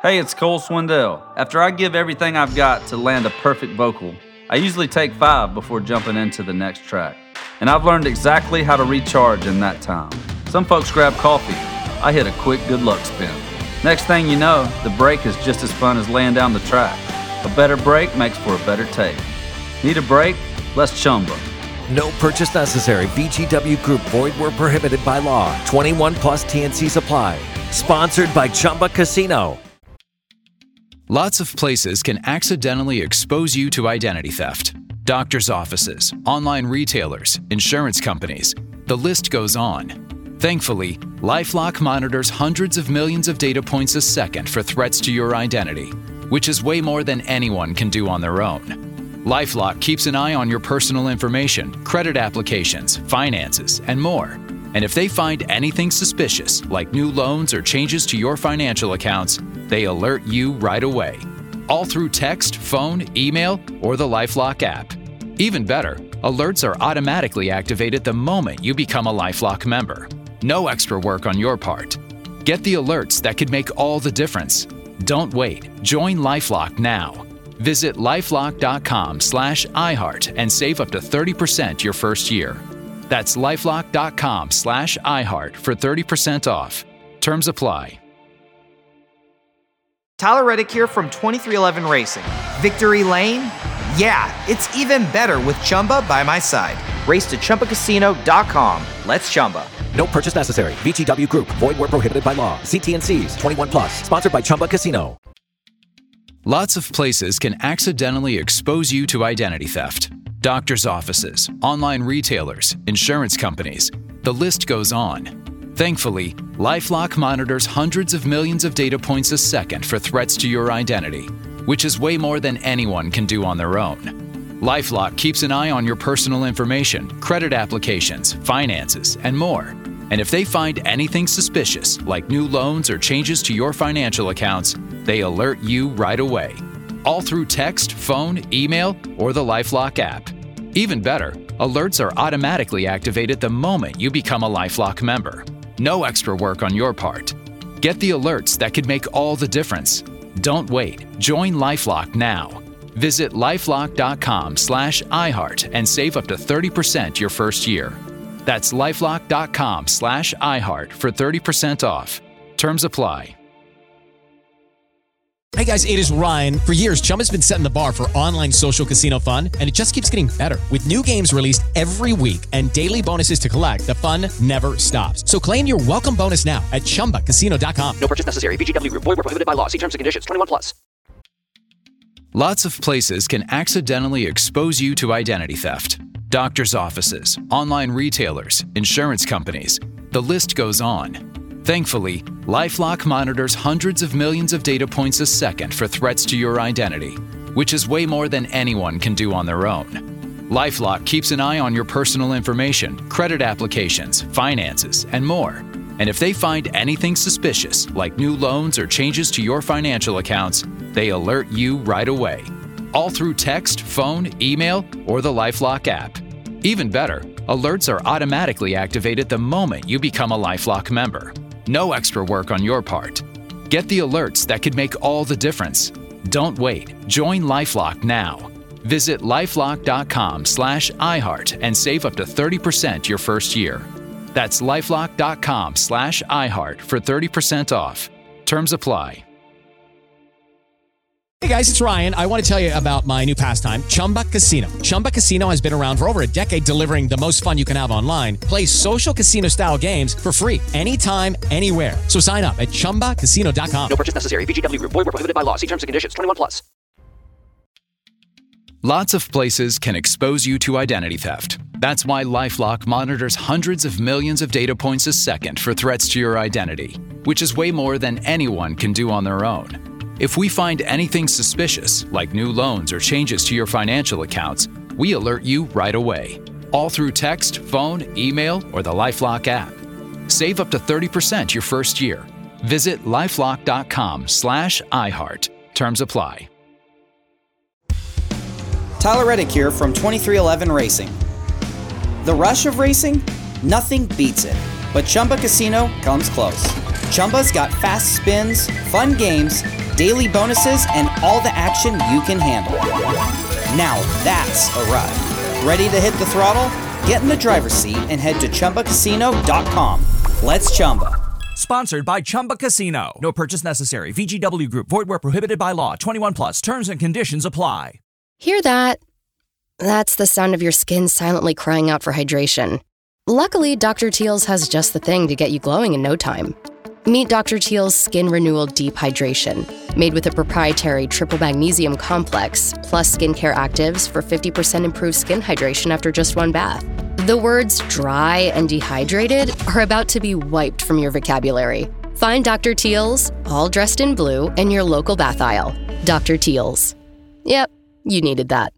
Hey, it's Cole Swindell. After I give everything I've got to land a perfect vocal, I usually take five before jumping into the next track. And I've learned exactly how to recharge in that time. Some folks grab coffee. I hit a quick good luck spin. Next thing you know, the break is just as fun as laying down the track. A better break makes for a better take. Need a break? Let's Chumba. No purchase necessary. V G W Group. Void where prohibited by law. twenty-one plus T N C Supply. Sponsored by Chumba Casino. Lots of places can accidentally expose you to identity theft. Doctors' offices, online retailers, insurance companies. The list goes on. Thankfully, LifeLock monitors hundreds of millions of data points a second for threats to your identity, which is way more than anyone can do on their own. LifeLock keeps an eye on your personal information, credit applications, finances, and more. And if they find anything suspicious, like new loans or changes to your financial accounts, they alert you right away. All through text, phone, email, or the LifeLock app. Even better, alerts are automatically activated the moment you become a LifeLock member. No extra work on your part. Get the alerts that could make all the difference. Don't wait. Join LifeLock now. Visit lifelock.com slash iHeart and save up to thirty percent your first year. That's lifelock.com slash iHeart for thirty percent off. Terms apply. Tyler Reddick here from twenty-three eleven Racing. Victory Lane? Yeah, it's even better with Chumba by my side. Race to Chumba Casino dot com. Let's Chumba. No purchase necessary. V G W Group. Void where prohibited by law. See T N Cs. twenty-one plus. Sponsored by Chumba Casino. Lots of places can accidentally expose you to identity theft. Doctors' offices, online retailers, insurance companies. The list goes on. Thankfully, LifeLock monitors hundreds of millions of data points a second for threats to your identity, which is way more than anyone can do on their own. LifeLock keeps an eye on your personal information, credit applications, finances, and more. And if they find anything suspicious, like new loans or changes to your financial accounts, they alert you right away. All through text, phone, email, or the LifeLock app. Even better, alerts are automatically activated the moment you become a LifeLock member. No extra work on your part. Get the alerts that could make all the difference. Don't wait. Join LifeLock now. Visit lifelock.com slash iHeart and save up to thirty percent your first year. That's lifelock.com slash iHeart for thirty percent off. Terms apply. Hey guys, it is Ryan. For years, Chumba's been setting the bar for online social casino fun, and it just keeps getting better. With new games released every week and daily bonuses to collect, the fun never stops. So claim your welcome bonus now at chumba casino dot com. No purchase necessary. V G W Group. Void where prohibited by law. See terms and conditions. twenty-one plus. Lots of places can accidentally expose you to identity theft. Doctors' offices, online retailers, insurance companies. The list goes on. Thankfully, LifeLock monitors hundreds of millions of data points a second for threats to your identity, which is way more than anyone can do on their own. LifeLock keeps an eye on your personal information, credit applications, finances, and more. And if they find anything suspicious, like new loans or changes to your financial accounts, they alert you right away. All through text, phone, email, or the LifeLock app. Even better, alerts are automatically activated the moment you become a LifeLock member. No extra work on your part. Get the alerts that could make all the difference. Don't wait. Join LifeLock now. Visit lifelock.com slash iHeart and save up to thirty percent your first year. That's lifelock.com slash iHeart for thirty percent off. Terms apply. Hey guys, it's Ryan. I want to tell you about my new pastime, Chumba Casino. Chumba Casino has been around for over a decade, delivering the most fun you can have online. Play social casino-style games for free anytime, anywhere. So sign up at chumba casino dot com. No purchase necessary. V G W Group. Void where prohibited by law. See terms and conditions. twenty-one plus. Lots of places can expose you to identity theft. That's why LifeLock monitors hundreds of millions of data points a second for threats to your identity, which is way more than anyone can do on their own. If we find anything suspicious, like new loans or changes to your financial accounts, we alert you right away. All through text, phone, email, or the LifeLock app. Save up to thirty percent your first year. Visit lifelock.com slash iHeart. Terms apply. Tyler Reddick here from twenty-three eleven Racing. The rush of racing? Nothing beats it. But Chumba Casino comes close. Chumba's got fast spins, fun games, daily bonuses, and all the action you can handle. Now that's a ride. Ready to hit the throttle? Get in the driver's seat and head to Chumba Casino dot com. Let's Chumba. Sponsored by Chumba Casino. No purchase necessary. V G W Group. Void where prohibited by law. twenty-one plus. Terms and conditions apply. Hear that? That's the sound of your skin silently crying out for hydration. Luckily, Doctor Teal's has just the thing to get you glowing in no time. Meet Doctor Teal's Skin Renewal Deep Hydration, made with a proprietary triple magnesium complex, plus skincare actives for fifty percent improved skin hydration after just one bath. The words dry and dehydrated are about to be wiped from your vocabulary. Find Doctor Teal's, all dressed in blue, in your local bath aisle. Doctor Teal's. Yep, you needed that.